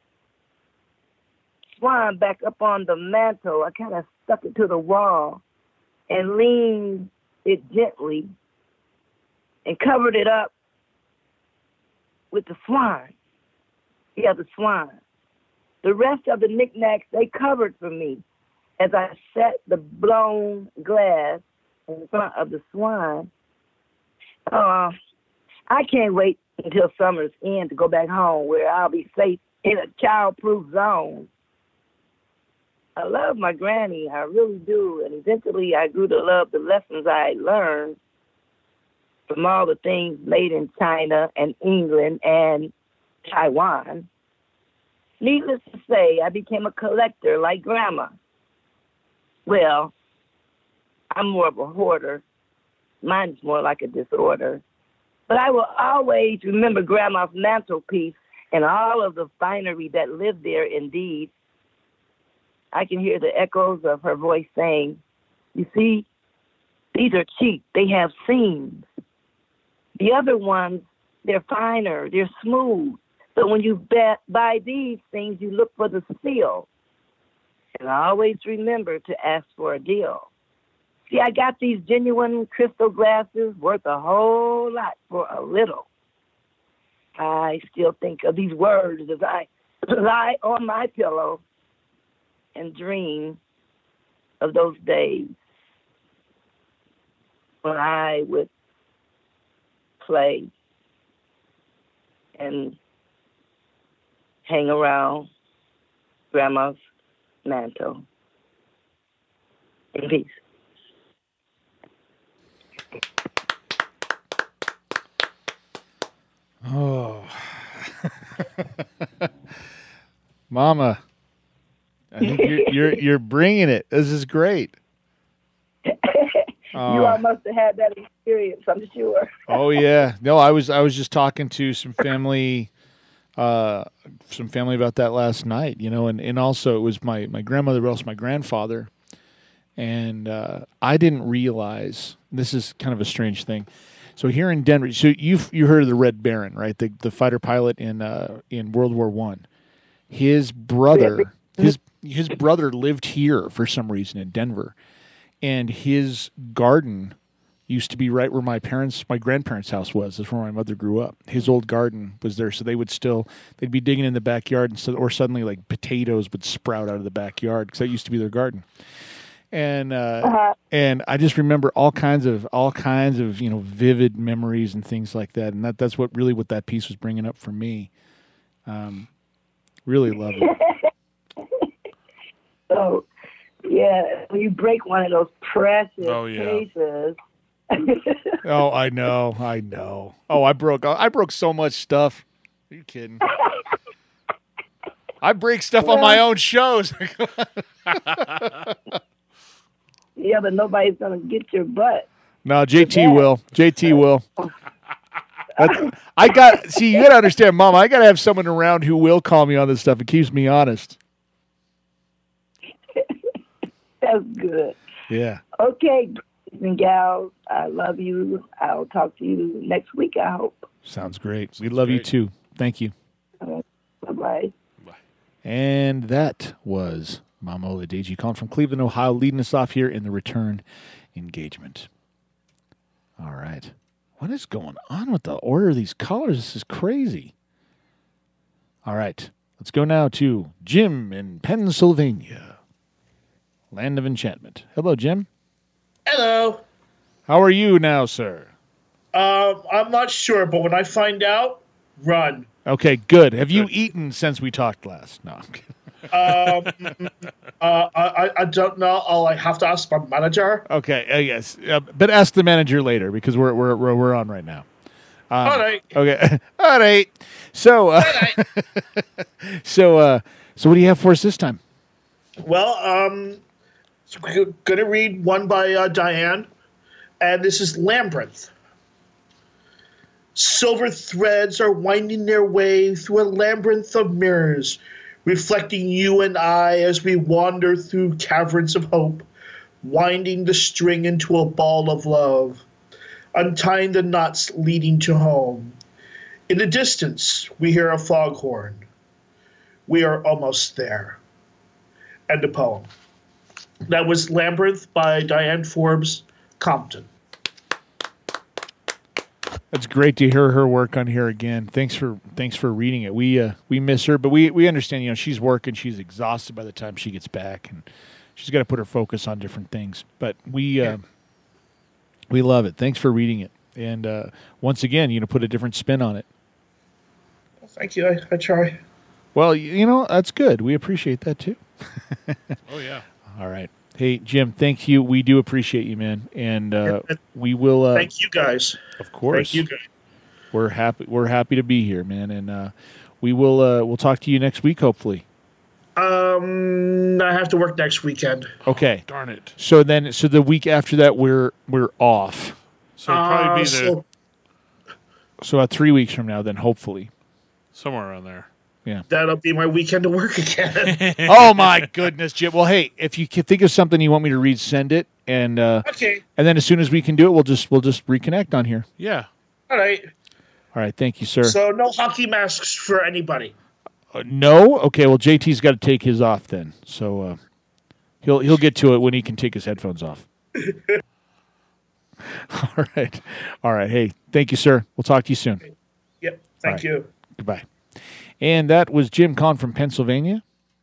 swan back up on the mantle. I kind of stuck it to the wall and leaned it gently and covered it up with the swan. Yeah, the swan. The rest of the knickknacks, they covered for me as I set the blown glass in front of the swan. Uh, I can't wait until summer's end to go back home where I'll be safe in a child-proof zone. I love my granny, I really do, and eventually I grew to love the lessons I learned from all the things made in China and England and Taiwan. Needless to say, I became a collector like Grandma. Well, I'm more of a hoarder. Mine's more like a disorder. But I will always remember Grandma's mantelpiece and all of the finery that lived there indeed. I can hear the echoes of her voice saying, you see, these are cheap. They have seams. The other ones, they're finer. They're smooth. So when you buy these things, you look for the seal. And I always remember to ask for a deal. See, I got these genuine crystal glasses worth a whole lot for a little. I still think of these words as I lie on my pillow and dream of those days when I would play and hang around Grandma's mantle. In peace. Oh. Mama, I think you're, you're you're bringing it. This is great. You all must have had that experience, I'm sure. Oh yeah. No, I was I was just talking to some family uh some family about that last night, you know, and, and also it was my, my grandmother, but also my grandfather. And uh, I didn't realize, this is kind of a strange thing. So here in Denver, so you've you heard of the Red Baron, right? The the fighter pilot in uh, in World War One. His brother his his brother lived here for some reason in Denver. And his garden used to be right where my parents, my grandparents' house was. That's where my mother grew up. His old garden was there, so they would still, they'd be digging in the backyard, and so, or suddenly like potatoes would sprout out of the backyard because that used to be their garden. And uh, Uh-huh. and I just remember all kinds of all kinds of you know vivid memories and things like that, and that that's what really what that piece was bringing up for me. Um, really love it. So, yeah, when you break one of those precious Oh, yeah. cases. Oh, I know, I know. Oh, I broke I broke so much stuff. Are you kidding? I break stuff on my own shows. Yeah, but nobody's going to get your butt. No, J T will. J T will. That's, I got see. You got to understand, Mom. I got to have someone around who will call me on this stuff. It keeps me honest. That's good. Yeah. Okay, guys and gals, I love you. I'll talk to you next week, I hope. Sounds great. We love you too. Thank you. Uh, bye-bye. And that was Mama Oladeji calling from Cleveland, Ohio, leading us off here in the return engagement. All right. What is going on with the order of these callers? This is crazy. All right. Let's go now to Jim in Pennsylvania, land of enchantment. Hello, Jim. Hello. How are you now, sir? Um, I'm not sure, but when I find out, run. Okay, good. Have you eaten since we talked last? No, I'm kidding. Um, uh, I, I don't know. I'll I have to ask my manager. Okay, uh, yes, uh, but ask the manager later because we're we're we're, we're on right now. Um, All right. Okay. All right. So, uh, so, uh, so, what do you have for us this time? Well, um, I'm going to read one by uh, Diane, and this is Labyrinth. Silver threads are winding their way through a labyrinth of mirrors, reflecting you and I as we wander through caverns of hope, winding the string into a ball of love, untying the knots leading to home. In the distance, we hear a foghorn. We are almost there. End of poem. That was Labyrinth by Diane Forbes Compton. It's great to hear her work on here again. Thanks for thanks for reading it. We uh, we miss her, but we, we understand. You know, she's working. She's exhausted by the time she gets back, and she's got to put her focus on different things. But we uh, we love it. Thanks for reading it, and uh, once again, you know, put a different spin on it. Thank you. I, I try. Well, you know, that's good. We appreciate that too. Oh yeah. All right. Hey, Jim, thank you. We do appreciate you, man, and uh, we will. Uh, Thank you, guys. Of course. Thank you, guys. We're happy. We're happy to be here, man, and uh, we will. Uh, we'll talk to you next week, hopefully. Um, I have to work next weekend. Okay. Darn it. So then, so the week after that, we're we're off. So it'll probably Uh, be the so- So about three weeks from now, then hopefully. somewhere around there. Yeah. That'll be my weekend to work again. Oh my goodness, Jim. Well, hey, if you can think of something you want me to read, send it, and uh, Okay. and then as soon as we can do it, we'll just we'll just reconnect on here. Yeah. All right. All right. Thank you, sir. So no hockey masks for anybody. Uh, no. Okay. Well, J T's got to take his off then, so uh, he'll he'll get to it when he can take his headphones off. All right. All right. Hey, thank you, sir. We'll talk to you soon. Yep. All Thank right. you. Goodbye. And that was Jim Kahn from Pennsylvania.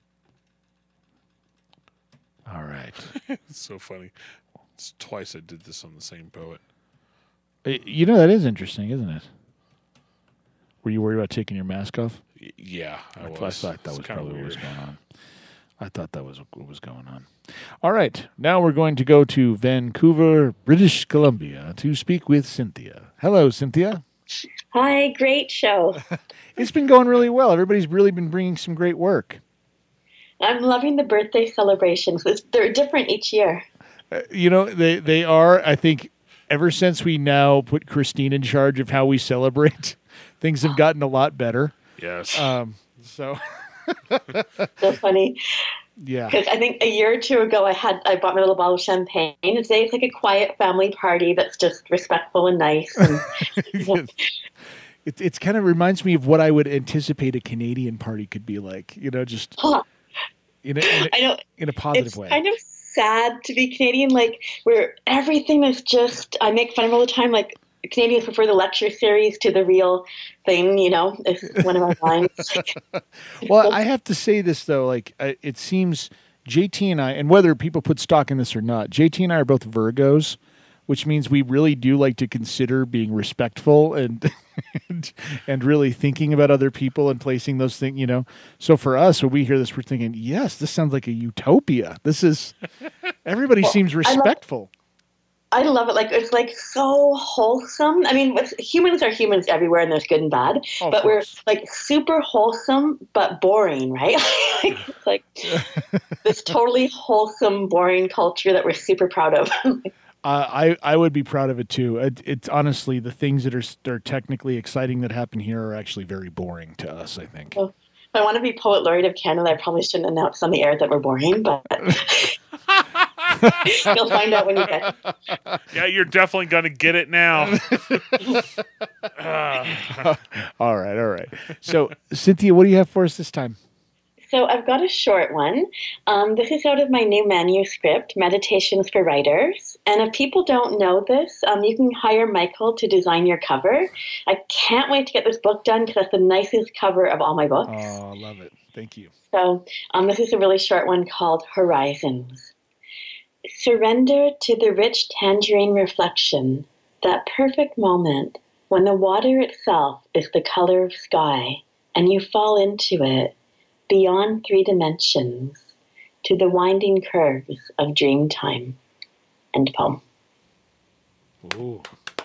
All right. It's so funny. It's twice I did this on the same poet. Uh, You know, that is interesting, isn't it? Were you worried about taking your mask off? Y- yeah, I I, was. I thought that It's was kinda probably what was weird. going on. I thought that was what was going on. All right. Now we're going to go to Vancouver, British Columbia, to speak with Cynthia. Hello, Cynthia. Hi, great show. It's been going really well. Everybody's really been bringing some great work. I'm loving the birthday celebrations. It's, they're different each year. Uh, you know, they, they are, I think, ever since we now put Christine in charge of how we celebrate, things have gotten a lot better. Yes. Um, so, So funny. yeah. Because I think a year or two ago, I had I bought my little bottle of champagne. And today it's like a quiet family party that's just respectful and nice. And It it's kind of reminds me of what I would anticipate a Canadian party could be like. You know, just Huh. in a, in a, I know in a positive it's way. kind of sad to be Canadian. Like, where everything is just, I make fun of all the time. Like, Canadians prefer the lecture series to the real thing, you know, is one of our lines. Well, I have to say this, though. Like, I- it seems J T and I, and whether people put stock in this or not, J T and I are both Virgos, which means we really do like to consider being respectful and and, and really thinking about other people and placing those things, you know. So for us, when we hear this, we're thinking, yes, this sounds like a utopia. This is, everybody Well, seems I love- respectful. I love it. Like, it's like so wholesome. I mean, with, humans are humans everywhere, and there's good and bad. Oh, of but we're course. like super wholesome, but boring, right? like, it's like this totally wholesome, boring culture that we're super proud of. Uh, I, I would be proud of it too. It, it's honestly, the things that are, are technically exciting that happen here are actually very boring to us, I think. So, if I want to be Poet Laureate of Canada, I probably shouldn't announce on the air that we're boring, but you'll find out when you get it. Yeah, you're definitely going to get it now. All right, all right. So, Cynthia, what do you have for us this time? So I've got a short one. Um, this is out of my new manuscript, Meditations for Writers. And if people don't know this, um, you can hire Michael to design your cover. I can't wait to get this book done because that's the nicest cover of all my books. Oh, I love it. Thank you. So um, this is a really short one called Horizons. Surrender to the rich tangerine reflection, that perfect moment when the water itself is the color of sky and you fall into it beyond three dimensions to the winding curves of dream time. End poem. Ooh.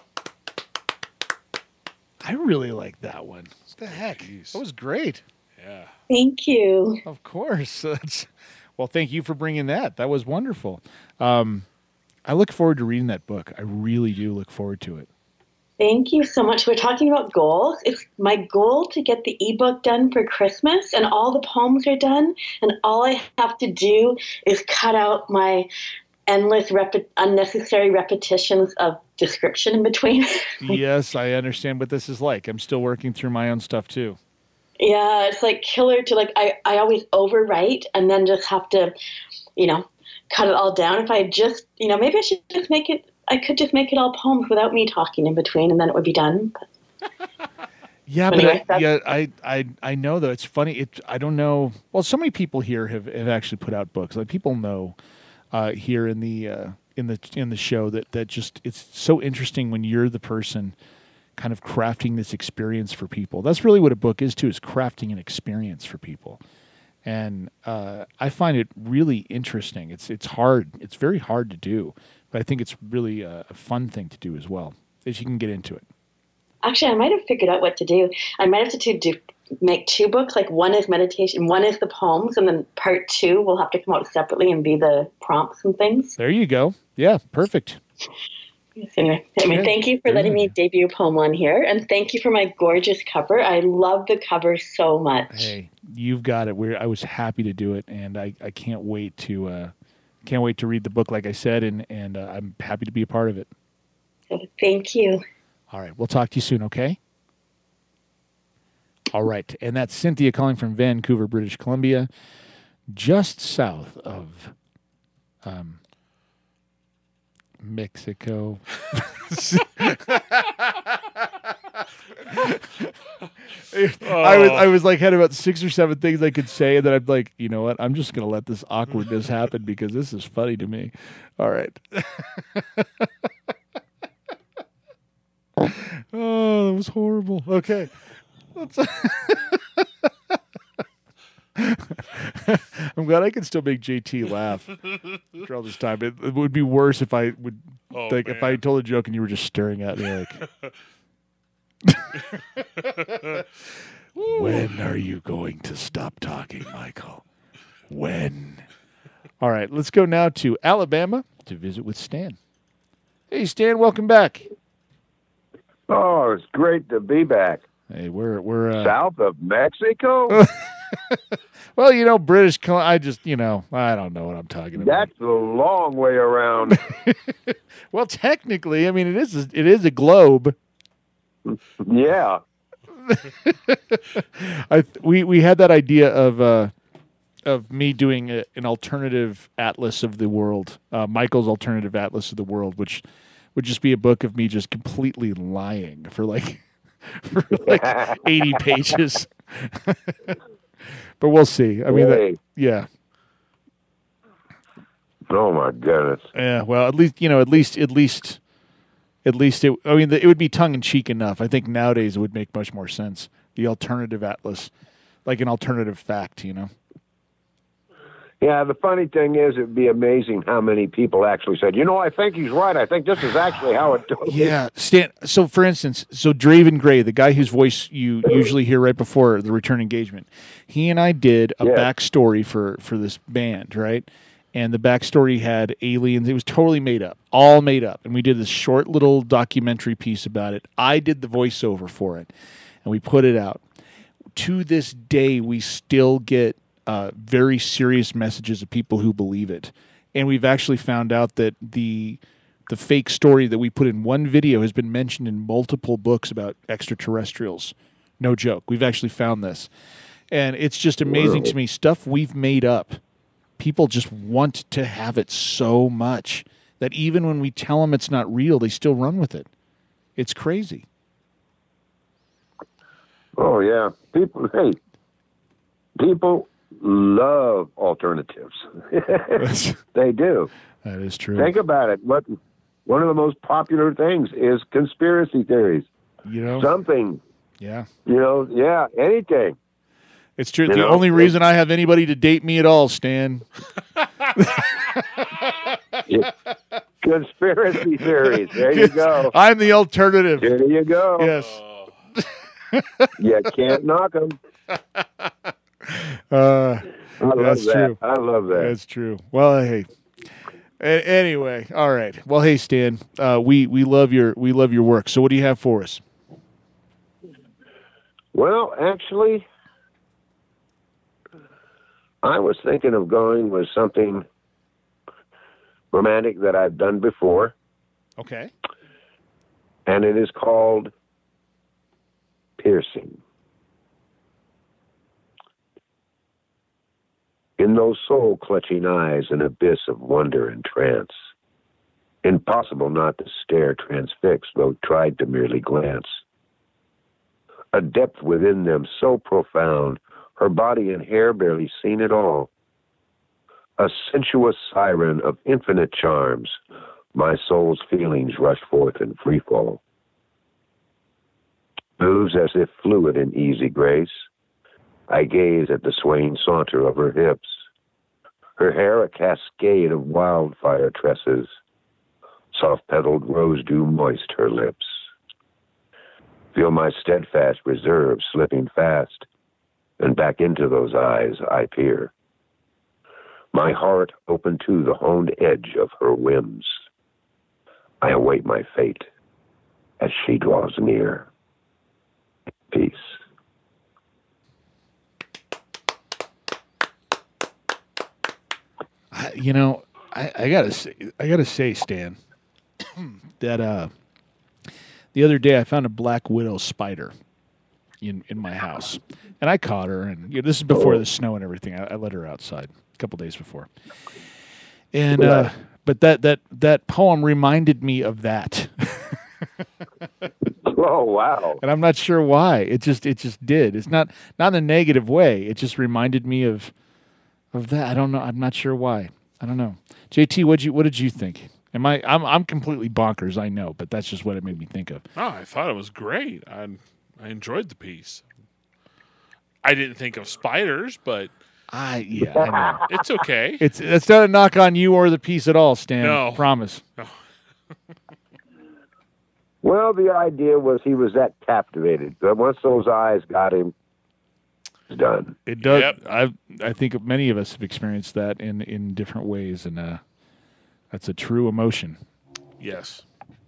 I really like that one. What the heck? That was great. Yeah. Thank you. Of course. That's, well, thank you for bringing that. That was wonderful. Um, I look forward to reading that book. I really do look forward to it. Thank you so much. We're talking about goals. It's my goal to get the ebook done for Christmas, and all the poems are done, and all I have to do is cut out my endless, rep- unnecessary repetitions of description in between. Yes, I understand what this is like. I'm still working through my own stuff too. Yeah, it's like killer to like, I, I always overwrite and then just have to, you know, cut it all down. If I just, you know, maybe I should just make it, I could just make it all poems without me talking in between, and then it would be done. But Yeah, but anyway, I, yeah, I, I, I know though. It's funny. It, I don't know. Well, so many people here have, have actually put out books. Like people know uh, here in the uh, in the in the show that that just it's so interesting when you're the person kind of crafting this experience for people. That's really what a book is too. Is crafting an experience for people. And uh, I find it really interesting. It's it's hard. It's very hard to do, but I think it's really a, a fun thing to do as well, if you can get into it. actually, I might have figured out what to do. I might have to do, make two books. Like one is meditation, one is the poems, and then part two will have to come out separately and be the prompts and things. There you go. Yeah, perfect. Anyway, anyway, Good. thank you for letting me debut a poem on here, and thank you for my gorgeous cover. I love the cover so much. Hey, you've got it. We're, I was happy to do it, and I, I can't wait to uh, can't wait to read the book, like I said, and and uh, I'm happy to be a part of it. So thank you. All right, we'll talk to you soon, okay? All right, and that's Cynthia calling from Vancouver, British Columbia, just south of um, Mexico. I was I was like had about six or seven things I could say, and then I'm like, you know what? I'm just gonna let this awkwardness happen because this is funny to me. All right. Oh, that was horrible. Okay. Let's I'm glad I can still make J T laugh after all this time. It, it would be worse if I would Oh, like if I told a joke and you were just staring at me like. When are you going to stop talking, Michael? When? All right, let's go now to Alabama to visit with Stan. Hey, Stan, welcome back. Oh, it's great to be back. Hey, we're we're uh, South of Mexico. well, you know, British. Col- I just, you know, I don't know what I'm talking about. That's a long way around. Well, technically, I mean, it is a, it is a globe. Yeah. I we we had that idea of uh, of me doing a, an alternative atlas of the world, uh, Michael's alternative atlas of the world, which would just be a book of me just completely lying for like for like eighty pages. But we'll see. I mean, that, yeah. Oh my goodness. Yeah. Well, at least you know, at least, at least, at least it. I mean, it would be tongue in cheek enough. I think nowadays it would make much more sense. The alternative atlas, like an alternative fact, you know. Yeah, the funny thing is, it'd be amazing how many people actually said, you know, I think he's right. I think this is actually how it goes. Yeah. Stan, so, for instance, so Draven Gray, the guy whose voice you usually hear right before the return engagement, he and I did a Yeah. backstory for, for this band, right? And the backstory had aliens. It was totally made up, all made up. And we did this short little documentary piece about it. I did the voiceover for it, and we put it out. To this day, we still get uh, very serious messages of people who believe it. And we've actually found out that the the fake story that we put in one video has been mentioned in multiple books about extraterrestrials. No joke. We've actually found this. And it's just amazing to me. Stuff we've made up, people just want to have it so much that even when we tell them it's not real, they still run with it. It's crazy. Oh, yeah. People, hey, people love alternatives. They do. That is true. Think about it. What one of the most popular things is conspiracy theories. You know? Something. Yeah. You know, yeah, anything. It's true. You The know, only it- reason I have anybody to date me at all, Stan. Conspiracy theories. There you go. I'm the alternative. There you go. Yes. You can't knock them. Uh, I love that's that. true. I love that. That's true. Well, hey. A- anyway, all right. Well, hey, Stan. Uh, we we love your we love your work. So, what do you have for us? Well, actually, I was thinking of going with something romantic that I've done before, Okay. and it is called piercing. In those soul-clutching eyes, an abyss of wonder and trance. Impossible not to stare transfixed, though tried to merely glance. A depth within them so profound, her body and hair barely seen at all. A sensuous siren of infinite charms, my soul's feelings rush forth in free fall. Moves as if fluid in easy grace, I gaze at the swaying saunter of her hips, her hair a cascade of wildfire tresses, soft-petaled rose dew moist her lips. Feel my steadfast reserve slipping fast, and back into those eyes I peer. My heart open to the honed edge of her whims. I await my fate as she draws near. Peace. I, you know, I, I gotta say, I gotta say, Stan, that uh, the other day I found a black widow spider in in my house, and I caught her. And you know, this is before the snow and everything. I, I let her outside a couple days before, and uh, but that that that poem reminded me of that. Oh wow! And I'm not sure why. It just it just did. It's not not in a negative way. It just reminded me of of that. I don't know. I'm not sure why. I don't know. J T, what you what did you think? Am I I'm I'm completely bonkers, I know, but that's just what it made me think of. Oh, I thought it was great. I I enjoyed the piece. I didn't think of spiders, but I yeah, I know. It's okay. It's it's not a knock on you or the piece at all, Stan. No. Promise. No. Well, the idea was he was that captivated. But once those eyes got him, it's done. It does. Yep. I I think many of us have experienced that in in different ways, and uh, that's a true emotion. Yes.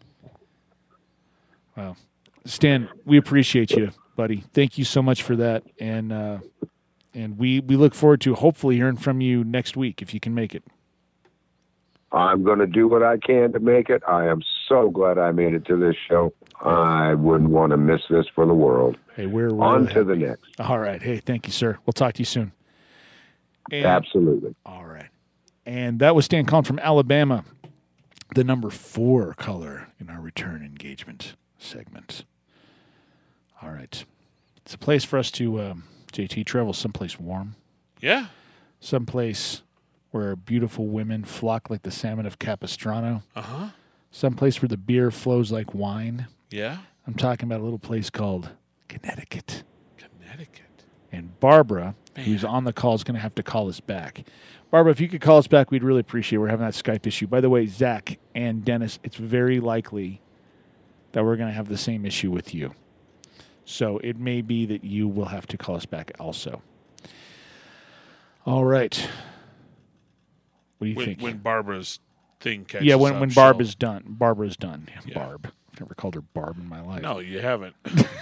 Wow, Stan, we appreciate you, buddy. Thank you so much for that, and uh, and we we look forward to hopefully hearing from you next week if you can make it. I'm going to do what I can to make it. I am so glad I made it to this show. I wouldn't want to miss this for the world. Hey, we're, we're on really to the happy. next. All right. Hey, thank you, sir. We'll talk to you soon. And, Absolutely. All right. And that was Stan calling from Alabama, the number four color in our return engagement segment. All right. It's a place for us to, um, J T, travel someplace warm. Yeah. Someplace where beautiful women flock like the salmon of Capistrano. Uh-huh. Someplace where the beer flows like wine. Yeah. I'm talking about a little place called Connecticut. Connecticut. And Barbara, Man. who's on the call, is going to have to call us back. Barbara, if you could call us back, we'd really appreciate it. We're having that Skype issue. By the way, Zach and Dennis, it's very likely that we're going to have the same issue with you. So it may be that you will have to call us back also. All right. What do you when, think? When Barbara's thing catches yeah, when, up, when Barb she'll- is done. Barbara's done. Yeah. Barb. I've never called her Barb in my life. No, you haven't.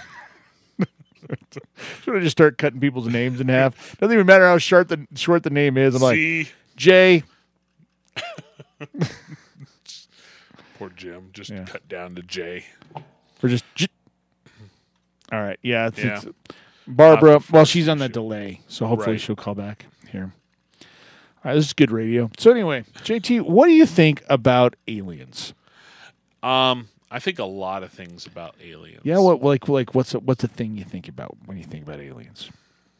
Should I just start cutting people's names in half? Doesn't even matter how short the short the name is. I'm See? like, Jay. Poor Jim. Just Yeah. cut down to J. Or just. J- All right. Yeah. It's, Yeah. it's Barbara. Not the Well, first she's on the issue. delay, so hopefully Right. she'll call back here. All right. This is good radio. So anyway, J T, what do you think about aliens? Um, I think a lot of things about aliens. Yeah. What like like what's a, what's the thing you think about when you think about aliens?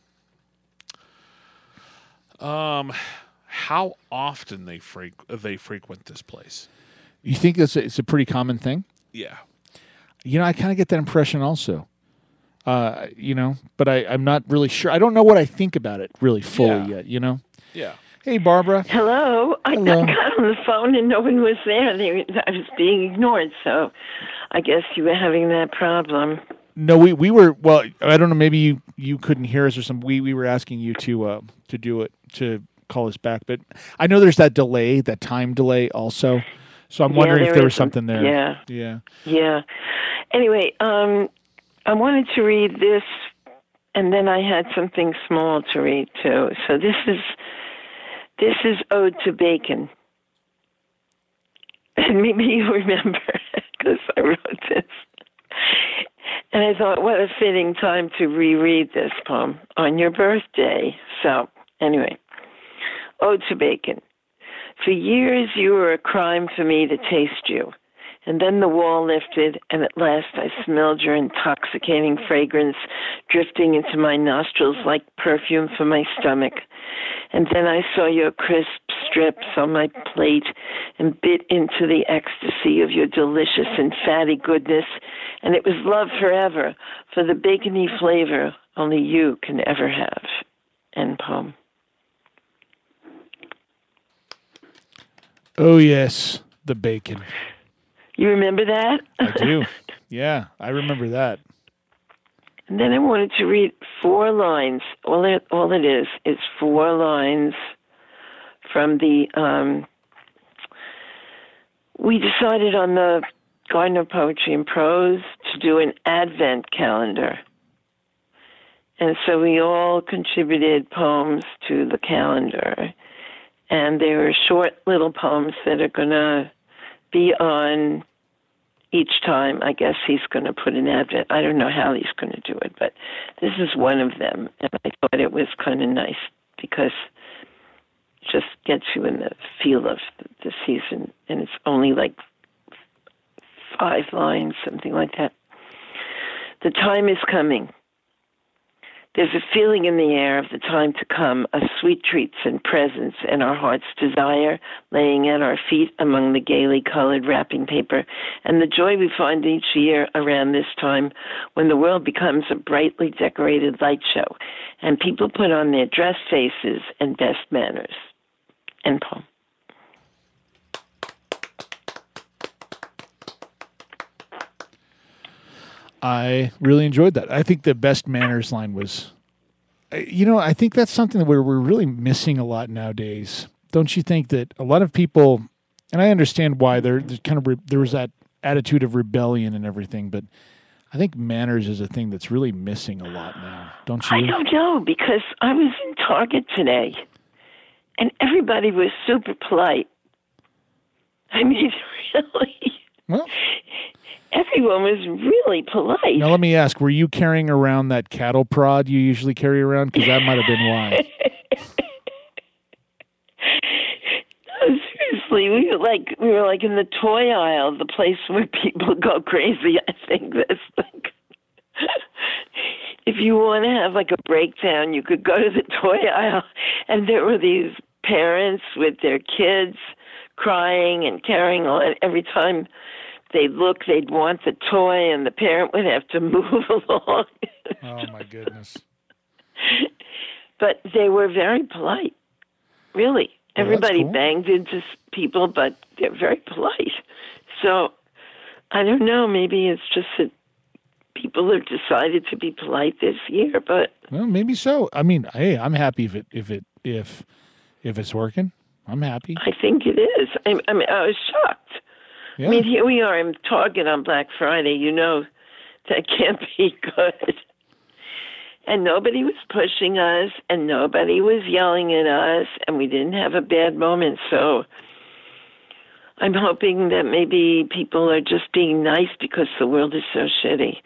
Um, how often they freq- they frequent this place? You think it's a, it's a pretty common thing? Yeah. You know, I kind of get that impression also. Uh, you know, but I, I'm not really sure. I don't know what I think about it really fully Yeah. yet, you know? Yeah. Hey, Barbara. Hello. I, Hello. I got on the phone and no one was there. They, I was being ignored, so I guess you were having that problem. No, we, we were, well, I don't know, maybe you, you couldn't hear us or something. We, we were asking you to uh, to do it, to call us back. But I know there's that delay, that time delay also. So I'm Yeah, wondering if there there is was some- something there. yeah. Yeah. Yeah. Anyway, um, I wanted to read this, and then I had something small to read too. So this is this is Ode to Bacon, and maybe you remember because I wrote this. And I thought, what a fitting time to reread this poem on your birthday. So anyway, Ode to Bacon. For years you were a crime for me to taste you. And then the wall lifted, and at last I smelled your intoxicating fragrance drifting into my nostrils like perfume for my stomach. And then I saw your crisp strips on my plate and bit into the ecstasy of your delicious and fatty goodness. And it was love forever, for the bacony flavor only you can ever have. End poem. Oh, yes, the bacon. You remember that? I do. Yeah, I remember that. And then I wanted to read four lines. All it, all it is is four lines from the. Um, we decided on the Garden of Poetry and Prose to do an Advent calendar. And so we all contributed poems to the calendar. And they were short little poems that are going to be on each time. I guess he's going to put an Advent. I don't know how he's going to do it, but this is one of them. And I thought it was kind of nice because it just gets you in the feel of the season. And it's only like five lines, something like that. The time is coming. There's a feeling in the air of the time to come, of sweet treats and presents and our heart's desire laying at our feet among the gaily colored wrapping paper, and the joy we find each year around this time when the world becomes a brightly decorated light show and people put on their dress faces and best manners. End poem. I really enjoyed that. I think the best manners line was, you know, I think that's something that we're, we're really missing a lot nowadays. Don't you think that a lot of people, and I understand why there, there's kind of, re, there was that attitude of rebellion and everything, but I think manners is a thing that's really missing a lot now. Don't you? I don't know, because I was in Target today, and everybody was super polite. I mean, really. Well, everyone was really polite. now let me ask, were you carrying around that cattle prod you usually carry around? Because that might have been why. Actually, we were like we were like in the toy aisle, the place where people go crazy. I think that's like, if you want to have like a breakdown, you could go to the toy aisle, and there were these parents with their kids crying and carrying on. Every time they look, they'd want the toy, and the parent would have to move along. Oh my goodness! But they were very polite, really. Well, Everybody cool. banged into s- people, but they're very polite. So I don't know. Maybe it's just that people have decided to be polite this year. But Well, maybe so. I mean, hey, I'm happy if it if it if if it's working. I'm happy. I think it is. I, I mean, I was shocked. Yeah. I mean, here we are in Target on Black Friday. You know, that can't be good. And nobody was pushing us, and nobody was yelling at us, and we didn't have a bad moment. So I'm hoping that maybe people are just being nice because the world is so shitty.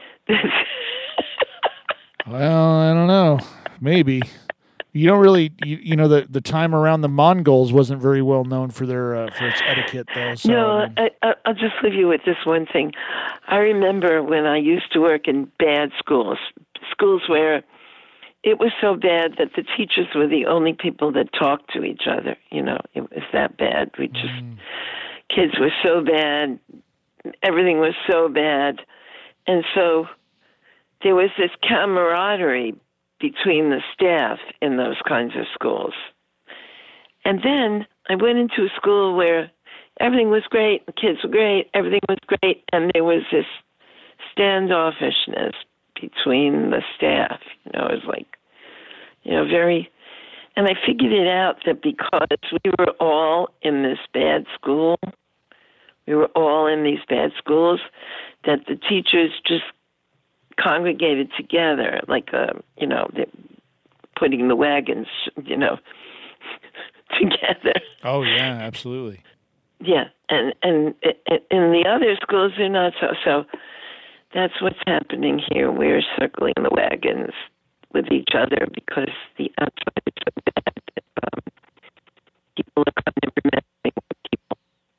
Well, I don't know. Maybe. You don't really, you, you know, the, the time around the Mongols wasn't very well known for their uh, for its etiquette, though. So, no, I mean, I, I, I'll just leave you with this one thing. I remember when I used to work in bad schools, schools where it was so bad that the teachers were the only people that talked to each other. You know, it was that bad. We just, Mm. kids were so bad. Everything was so bad. And so there was this camaraderie between the staff in those kinds of schools. And then I went into a school where everything was great, the kids were great, everything was great, and there was this standoffishness between the staff. You know, it was like, you know, very, and I figured it out that because we were all in this bad school, we were all in these bad schools, that the teachers just congregated together, like, a, you know, they're putting the wagons, you know, together. oh yeah, absolutely. Yeah, and and i- in the other schools, they're not so. So that's what's happening here. We're circling the wagons with each other because the outside is so bad that um, people are kind of remembering people.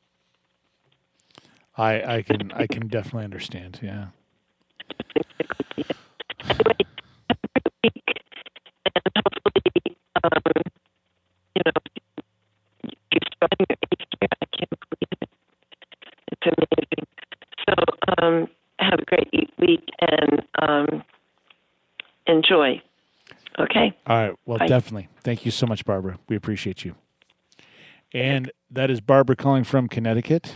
I I can I can definitely understand. Yeah. Um, you know, you're starting your eighth year. I can't believe it. It's amazing. So um, have a great e- week and um, enjoy. Okay? All right. Well, Bye. definitely. Thank you so much, Barbara. We appreciate you. And that is Barbara calling from Connecticut.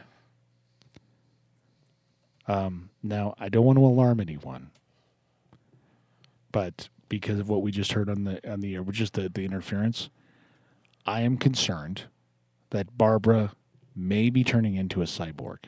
Um, now, I don't want to alarm anyone, but because of what we just heard on the on the air, just the, the interference, I am concerned that Barbara may be turning into a cyborg.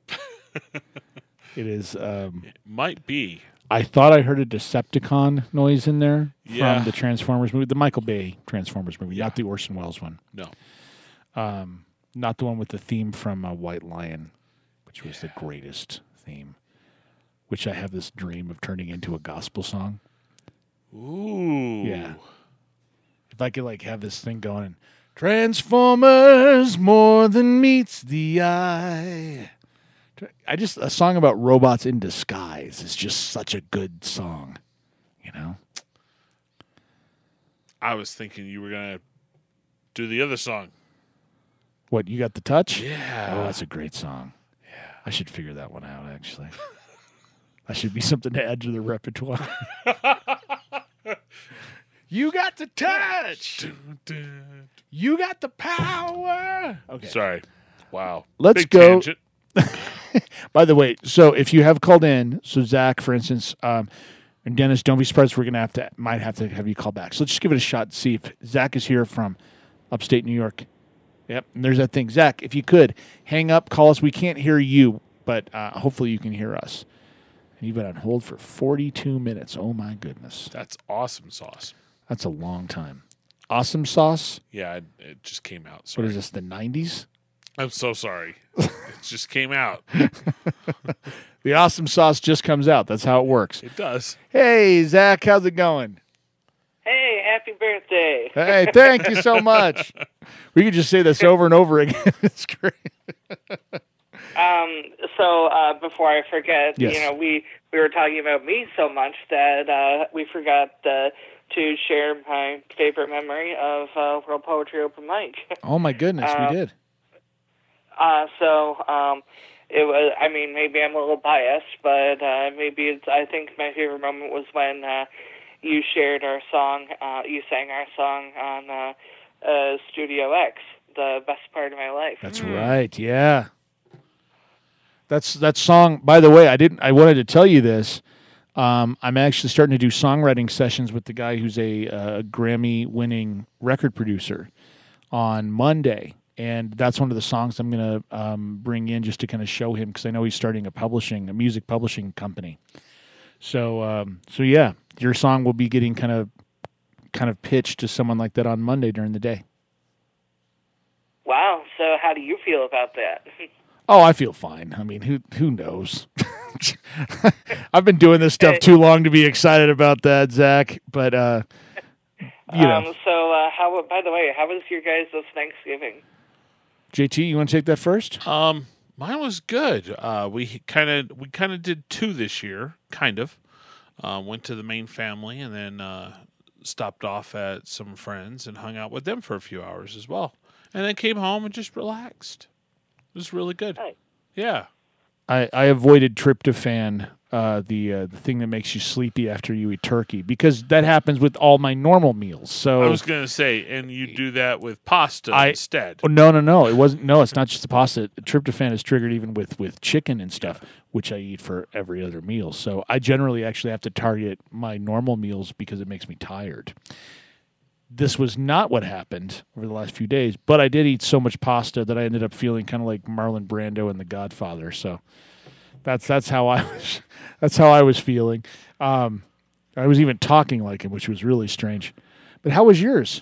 It is. Um, It might be. I thought I heard a Decepticon noise in there Yeah. from the Transformers movie, the Michael Bay Transformers movie, not the Orson Welles one. No. Um, not the one with the theme from uh, White Lion, which was the greatest theme, which I have this dream of turning into a gospel song. Ooh. Yeah. If I could like have this thing going and Transformers more than meets the eye. I just a song about robots in disguise is just such a good song, you know. I was thinking you were going to do the other song. What, you got the touch? Yeah. Oh, that's a great song. Yeah. I should figure that one out actually. That should be something to add to the repertoire. You got the touch. You got the power. Okay. Sorry. Wow. Let's Big go. tangent. By the way, so if you have called in, so Zach, for instance, um, and Dennis, don't be surprised. We're gonna have to might have to have you call back. So let's just give it a shot. And see if Zach is here from upstate New York. Yep. And there's that thing, Zach. If you could hang up, call us. We can't hear you, but uh, hopefully you can hear us. And you've been on hold for forty-two minutes. Oh my goodness, That's awesome sauce. that's a long time. Awesome sauce. Yeah, it, it just came out. What Sorry. is this? The nineties? I'm so sorry. It just came out. The awesome sauce just comes out. That's how it works. It does. Hey, Zach, how's it going? Hey, happy birthday. birthday. Hey, thank you so much. We could just say this over and over again. It's great. Um, so uh, before I forget, Yes. you know, we, we were talking about me so much that uh, we forgot uh, to share my favorite memory of uh, World Poetry Open Mic. Oh, my goodness, Um, we did. Uh, so um, it was. I mean, maybe I'm a little biased, but uh, maybe it's. I think my favorite moment was when uh, you shared our song. Uh, you sang our song on uh, uh, Studio X, the best part of my life. That's right. Yeah. That's that song. By the way, I didn't. I wanted to tell you this. Um, I'm actually starting to do songwriting sessions with the guy who's a uh, Grammy-winning record producer on Monday, and that's one of the songs I'm going to um, bring in just to kind of show him because I know he's starting a publishing, a music publishing company. So, um, so yeah, your song will be getting kind of, kind of pitched to someone like that on Monday during the day. Wow. So how do you feel about that? Oh, I feel fine. I mean, who who knows? I've been doing this stuff too long to be excited about that, Zach. But uh, you know, Um, so uh, how? By the way, how was your guys' this Thanksgiving? J T, you want to take that first? Um, mine was good. Uh, we kind of we kind of did two this year, kind of. Uh, went to the main family and then uh, stopped off at some friends and hung out with them for a few hours as well, and then came home and just relaxed. It was really good. Nice. Yeah. I, I avoided tryptophan, uh, the uh, the thing that makes you sleepy after you eat turkey, because that happens with all my normal meals. So I was going to say, and you do that with pasta I, instead. Oh, no, no, no. It wasn't. No, it's not just the pasta. Tryptophan is triggered even with, with chicken and stuff, which I eat for every other meal. So I generally actually have to target my normal meals because it makes me tired. This was not what happened over the last few days, but I did eat so much pasta that I ended up feeling kind of like Marlon Brando in The Godfather. So that's that's how I was. That's how I was feeling. Um, I was even talking like him, which was really strange. But how was yours?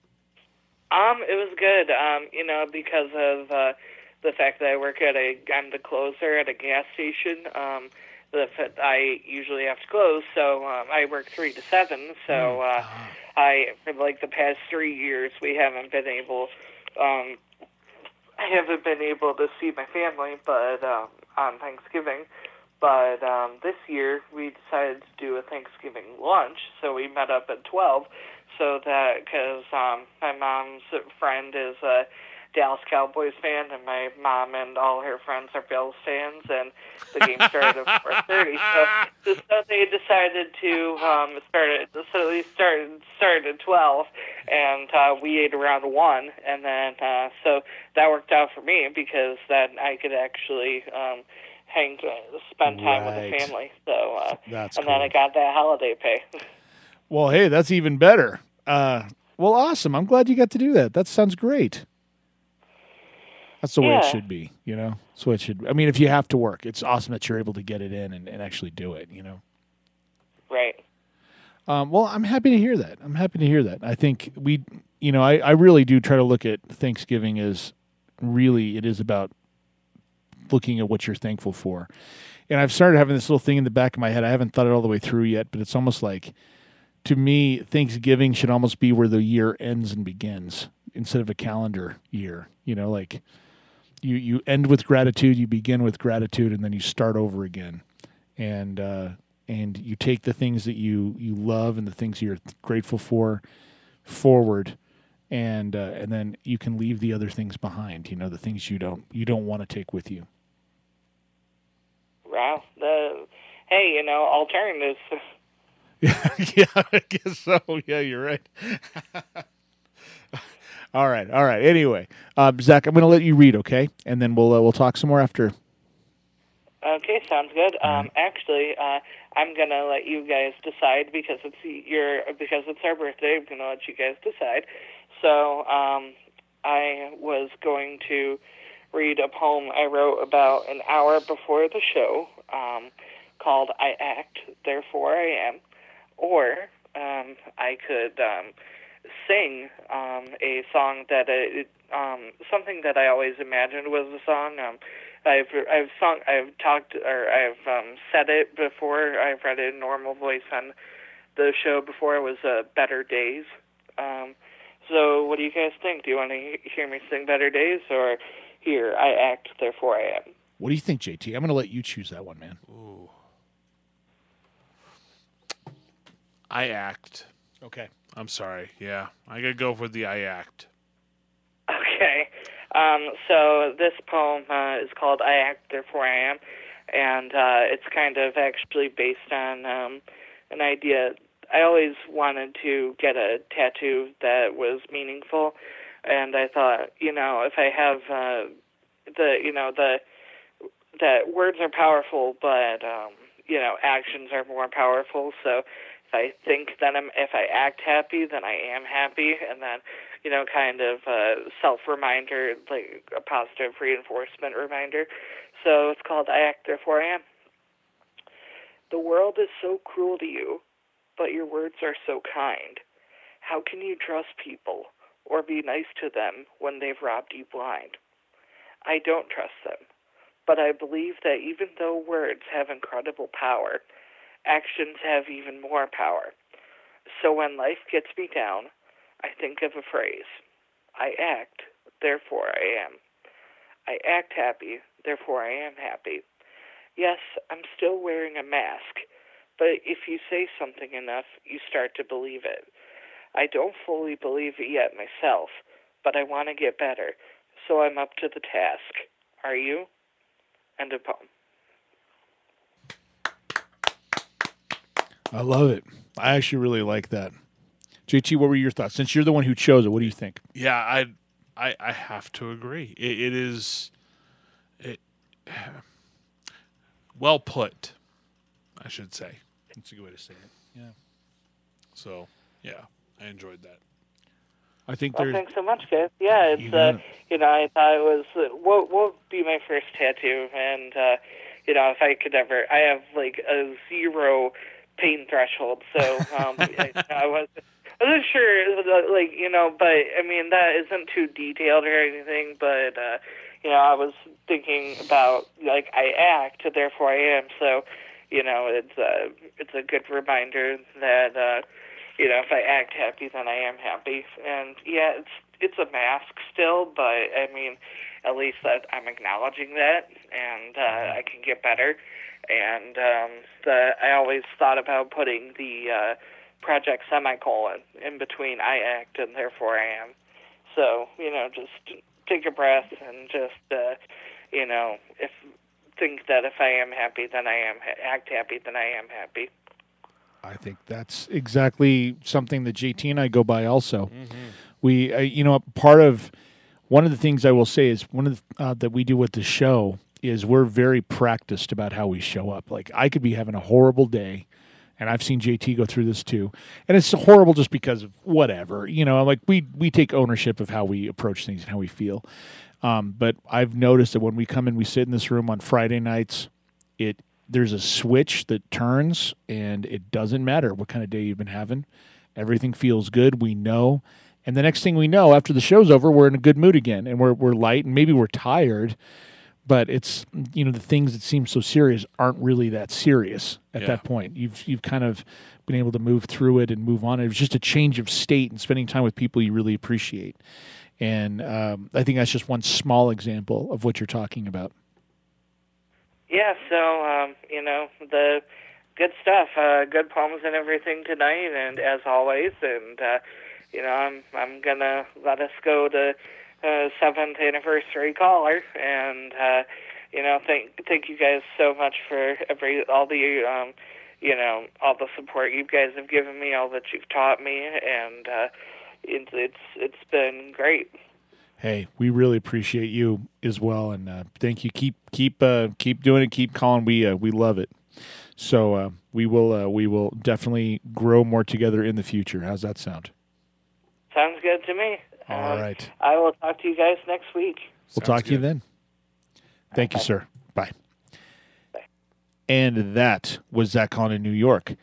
Um, it was good. Um, you know, because of uh, the fact that I work at a, I'm the closer at a gas station. Um, the fact I usually have to close, so um, I work three to seven. So uh, I, for like the past three years, we haven't been able. Um, I haven't been able to see my family, but um, on Thanksgiving. But um, this year we decided to do a Thanksgiving lunch, so we met up at twelve. So that because um, my mom's friend is a Dallas Cowboys fan, and my mom and all her friends are Bills fans, and the game started at four thirty. So, so they decided to um, start it. So they started started at twelve, and uh, we ate around one, and then uh, so that worked out for me because then I could actually um, hang, spend time with Right. the family. So uh, That's and then I got that holiday pay. Well, hey, that's even better. Uh, well, awesome. I'm glad you got to do that. That sounds great. That's the way it Yeah. should be, you know? That's the way it should be. I mean, if you have to work, it's awesome that you're able to get it in and, and actually do it, you know? Right. Um, well, I'm happy to hear that. I'm happy to hear that. I think we, you know, I, I really do try to look at Thanksgiving as really, it is about looking at what you're thankful for. And I've started having this little thing in the back of my head. I haven't thought it all the way through yet, but it's almost like, to me, Thanksgiving should almost be where the year ends and begins instead of a calendar year. You know, like you, you end with gratitude, you begin with gratitude, and then you start over again. And uh, and you take the things that you, you love and the things you're grateful for forward, and uh, and then you can leave the other things behind. You know, the things you don't you don't want to take with you. Wow. The hey, you know, alternatives. Yeah, I guess so. Yeah, you're right. all right, all right. Anyway, uh, Zach, I'm going to let you read, okay? And then we'll uh, we'll talk some more after. Okay, sounds good. Um, actually, uh, I'm gonna let you guys decide because it's your because it's our birthday. I'm gonna let you guys decide. So, um, I was going to read a poem I wrote about an hour before the show, um, called "I Act, Therefore I Am," or um, I could um, sing um, a song that it, um, something that I always imagined was a song. Um, I've I've sung I've talked or I've um, said it before. I've read it in normal voice on the show before. It was uh, "Better Days," Um, so what do you guys think? Do you want to he- hear me sing Better Days, or here, I act, therefore I am? What do you think, J T? I'm going to let you choose that one, man. Ooh. I act. Okay. I'm sorry. Yeah, I gotta go for the I act. Okay. Um, so this poem uh, is called I Act, Therefore I Am, and uh, it's kind of actually based on um, an idea. I always wanted to get a tattoo that was meaningful, and I thought, you know, if I have uh, the, you know, the, that words are powerful, but, um, you know, actions are more powerful, so if I think that I'm, if I act happy, then I am happy, and then, you know, kind of a self-reminder, like a positive reinforcement reminder. So it's called I Act, Therefore I Am. The world is so cruel to you, but your words are so kind. How can you trust people or be nice to them when they've robbed you blind? I don't trust them, but I believe that even though words have incredible power, actions have even more power. So when life gets me down, I think of a phrase. I act, therefore I am. I act happy, therefore I am happy. Yes, I'm still wearing a mask, but if you say something enough, you start to believe it. I don't fully believe it yet myself, but I want to get better, so I'm up to the task. Are you? End of poem. I love it. I actually really like that. J T, what were your thoughts? Since you're the one who chose it, what do you think? Yeah, I, I, I have to agree. It, it is, it, well put, I should say. That's a good way to say it. Yeah. So, yeah, I enjoyed that. I think Well, there's. thanks so much, guys. Yeah, You it's got uh, it. you know, I thought it was uh, what what would be my first tattoo, and uh, you know, if I could ever, I have like a zero pain threshold, so um, I, I wasn't I wasn't sure, like you know, but I mean that isn't too detailed or anything, but uh, you know, I was thinking about like I act, therefore I am, so you know, it's a it's a good reminder that. Uh, You know, if I act happy, then I am happy. And yeah, it's it's a mask still, but I mean, at least that I'm acknowledging that, and uh, I can get better. And um, the I always thought about putting the uh, project semicolon in between I act and therefore I am. So you know, just take a breath and just uh, you know, if think that if I am happy, then I am act happy, then I am happy. I think that's exactly something that J T and I go by also. We, uh, you know, part of, one of the things I will say is one of the, uh, that we do with the show is we're very practiced about how we show up. Like I could be having a horrible day, and I've seen J T go through this too, and it's horrible just because of whatever, you know, like we, we take ownership of how we approach things and how we feel. Um, but I've noticed that when we come in, we sit in this room on Friday nights, it, there's a switch that turns, and it doesn't matter what kind of day you've been having. Everything feels good. We know. And the next thing we know, after the show's over, we're in a good mood again, and we're we're light, and maybe we're tired, but it's, you know, the things that seem so serious aren't really that serious at Yeah. that point. You've you've kind of been able to move through it and move on. It was just a change of state and spending time with people you really appreciate. And um, I think that's just one small example of what you're talking about. Yeah, so, um, you know, the good stuff, uh, good poems and everything tonight, and as always, and, uh, you know, I'm I'm going to let us go to uh, seventh anniversary caller, and, uh, you know, thank thank you guys so much for every, all the, um, you know, all the support you guys have given me, all that you've taught me, and uh, it's, it's it's been great. Hey, we really appreciate you as well, and uh, thank you. Keep keep uh, keep doing it. Keep calling. We uh, we love it. So uh, we will uh, we will definitely grow more together in the future. How's that sound? Sounds good to me. All Um, right. I will talk to you guys next week. We'll talk to you then. Thank you, sir. Bye. And that was Zach calling in New York.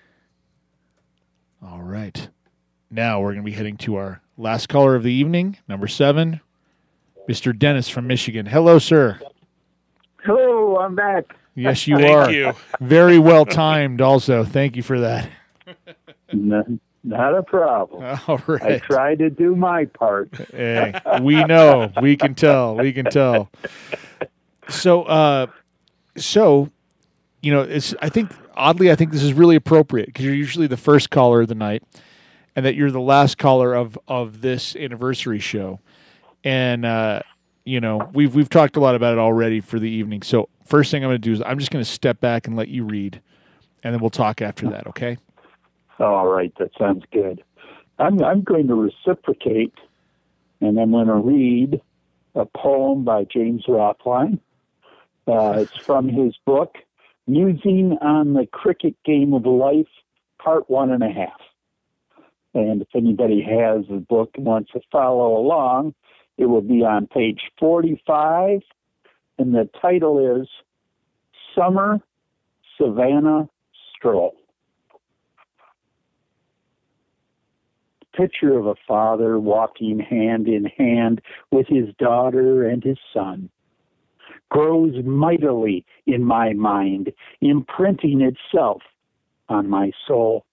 All right. Now we're going to be heading to our last caller of the evening, number seven, Mister Dennis from Michigan. Hello, sir. Hello, I'm back. Yes, you Thank are. you. Very well timed also. Thank you for that. No, Not a problem. All right. I try to do my part. Hey, we know. We can tell. We can tell. So, uh, so, you know, it's. I think oddly, I think this is really appropriate because you're usually the first caller of the night, and that you're the last caller of of this anniversary show, and uh, you know, we've we've talked a lot about it already for the evening. So, first thing I'm going to do is I'm just going to step back and let you read, and then we'll talk after that. Okay. All right, that sounds good. I'm I'm going to reciprocate, and I'm going to read a poem by James Rothline. Uh, it's from his book, Musing on the Cricket Game of Life, Part One and a Half. And if anybody has the book and wants to follow along, it will be on page forty-five, and the title is Summer Savannah Stroll. Picture of a father walking hand in hand with his daughter and his son grows mightily in my mind, imprinting itself on my soul.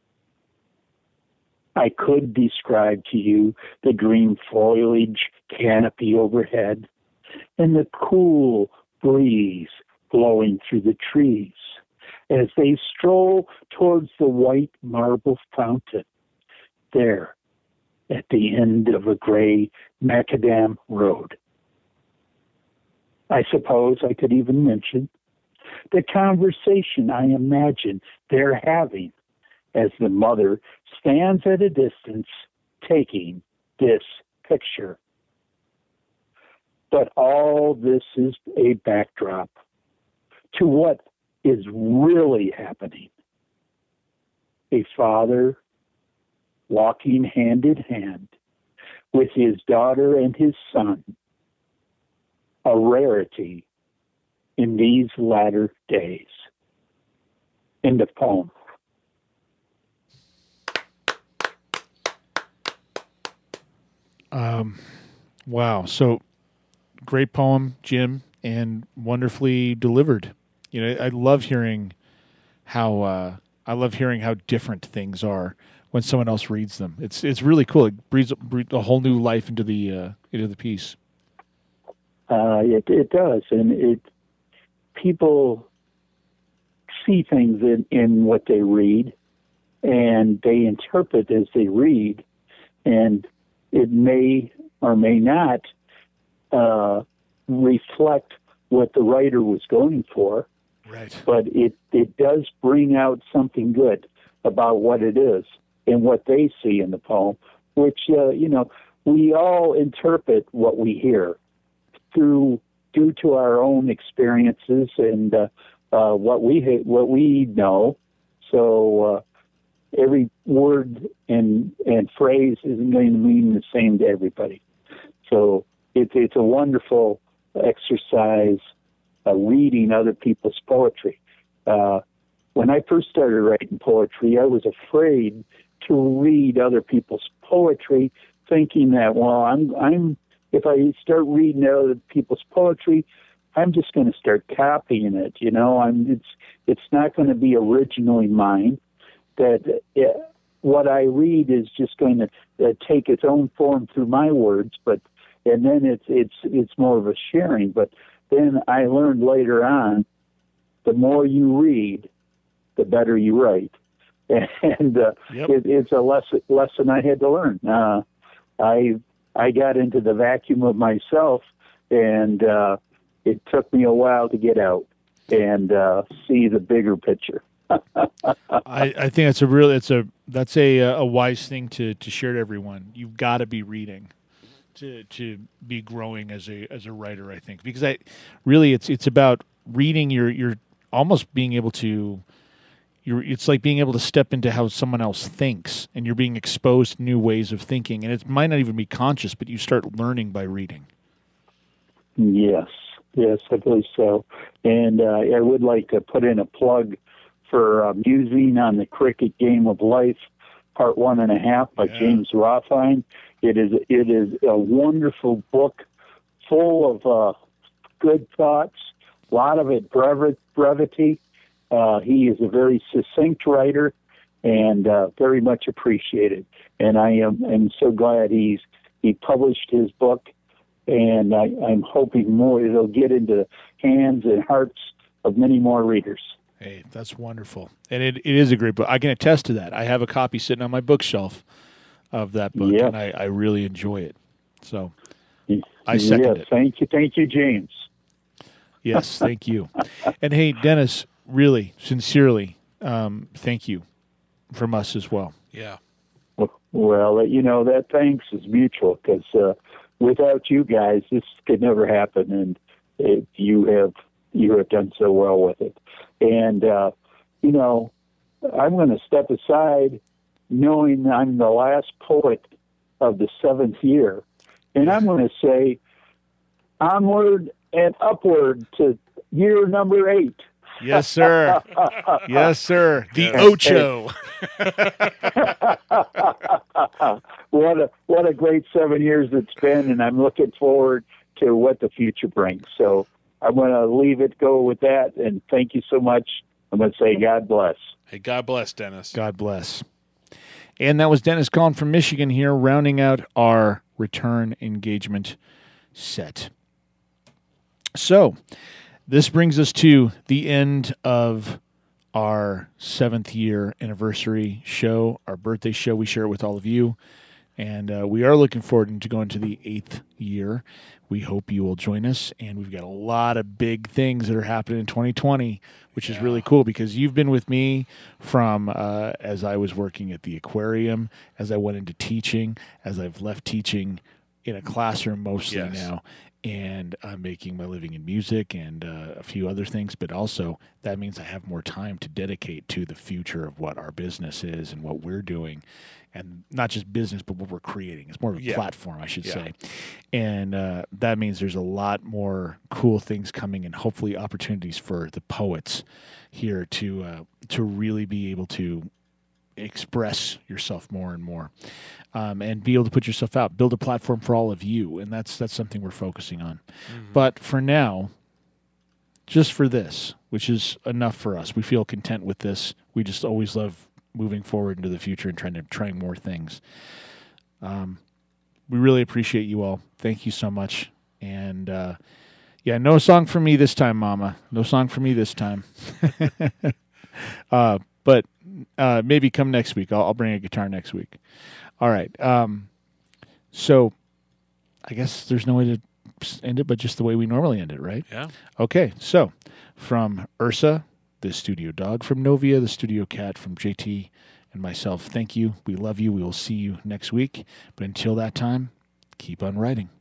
I could describe to you the green foliage canopy overhead and the cool breeze blowing through the trees as they stroll towards the white marble fountain there at the end of a gray macadam road. I suppose I could even mention the conversation I imagine they're having as the mother stands at a distance taking this picture. But all this is a backdrop to what is really happening. A father walking hand in hand with his daughter and his son, a rarity in these latter days. End of poem. Um, wow. So great poem, Jim, and wonderfully delivered. You know, I love hearing how uh, I love hearing how different things are when someone else reads them. It's it's really cool. It breathes, breathes a whole new life into the uh, into the piece. Uh, it it does, and it people see things in, in what they read, and they interpret as they read, and it may or may not uh, reflect what the writer was going for. Right. But it it does bring out something good about what it is and what they see in the poem, which uh, you know we all interpret what we hear through due to our own experiences and uh, uh, what we what we know. So uh, every word and and phrase isn't going to mean the same to everybody. So it's it's a wonderful exercise uh, reading other people's poetry. Uh, when I first started writing poetry, I was afraid to read other people's poetry, thinking that well, I'm I'm if I start reading other people's poetry, I'm just going to start copying it. You know, I'm it's it's not going to be originally mine. That uh, what I read is just going to uh, take its own form through my words, but and then it's it's it's more of a sharing. But then I learned later on, the more you read, the better you write, and uh, yep. it, it's a lesson lesson I had to learn. Uh, I I got into the vacuum of myself, and uh, it took me a while to get out and uh, see the bigger picture. I, I think that's a real it's a that's a a wise thing to, to share to everyone. You've got to be reading to to be growing as a as a writer, I think, because I really it's it's about reading. You're you're almost being able to you're it's like being able to step into how someone else thinks, and you're being exposed to new ways of thinking, and it might not even be conscious, but you start learning by reading. Yes, yes, I believe so. And uh, I would like to put in a plug for uh, Musing on the Cricket Game of Life, Part One and a Half by yeah. James Rothline. It is it is a wonderful book, full of uh, good thoughts. A lot of it brevi- brevity. Uh, he is a very succinct writer, and uh, very much appreciated. And I am am so glad he's he published his book, and I, I'm hoping more it'll get into hands and hearts of many more readers. Hey, that's wonderful. And it, it is a great book. I can attest to that. I have a copy sitting on my bookshelf of that book, Yeah. and I, I really enjoy it. So I second yes, it. Thank you, thank you, James. Yes, thank you. And hey, Dennis, really, sincerely, um, thank you from us as well. Yeah. Well, you know, that thanks is mutual, because uh, without you guys, this could never happen, and it, you have you have done so well with it. And, uh, you know, I'm going to step aside knowing I'm the last poet of the seventh year, and I'm going to say onward and upward to year number eight. Yes, sir. Yes, sir. The Yes. Ocho. what a what a great seven years it's been, and I'm looking forward to what the future brings. So I'm going to leave it go with that, and thank you so much. I'm going to say God bless. Hey, God bless, Dennis. God bless. And that was Dennis calling from Michigan here, rounding out our return engagement set. So this brings us to the end of our seventh year anniversary show, our birthday show. We share it with all of you. And uh, we are looking forward to going to the eighth year. We hope you will join us. And we've got a lot of big things that are happening in twenty twenty, which is really cool because you've been with me from uh, as I was working at the aquarium, as I went into teaching, as I've left teaching in a classroom mostly Yes. now. And I'm making my living in music and uh, a few other things, but also that means I have more time to dedicate to the future of what our business is and what we're doing, and not just business, but what we're creating. It's more of a Yeah. platform, I should Yeah. say, and uh, that means there's a lot more cool things coming, and hopefully opportunities for the poets here to uh, to really be able to express yourself more and more, um, and be able to put yourself out, build a platform for all of you, and that's that's something we're focusing on. But for now, just for this, which is enough for us, we feel content with this. We just always love moving forward into the future and trying to trying more things. Um, we really appreciate you all. Thank you so much. And uh, yeah, no song for me this time, Mama. No song for me this time. uh, but uh, maybe come next week. I'll, I'll bring a guitar next week. All right. Um, so I guess there's no way to end it, but just the way we normally end it, right? Yeah. Okay. So from Ursa, the studio dog, from Novia, the studio cat, from J T and myself, thank you. We love you. We will see you next week. But until that time, keep on writing.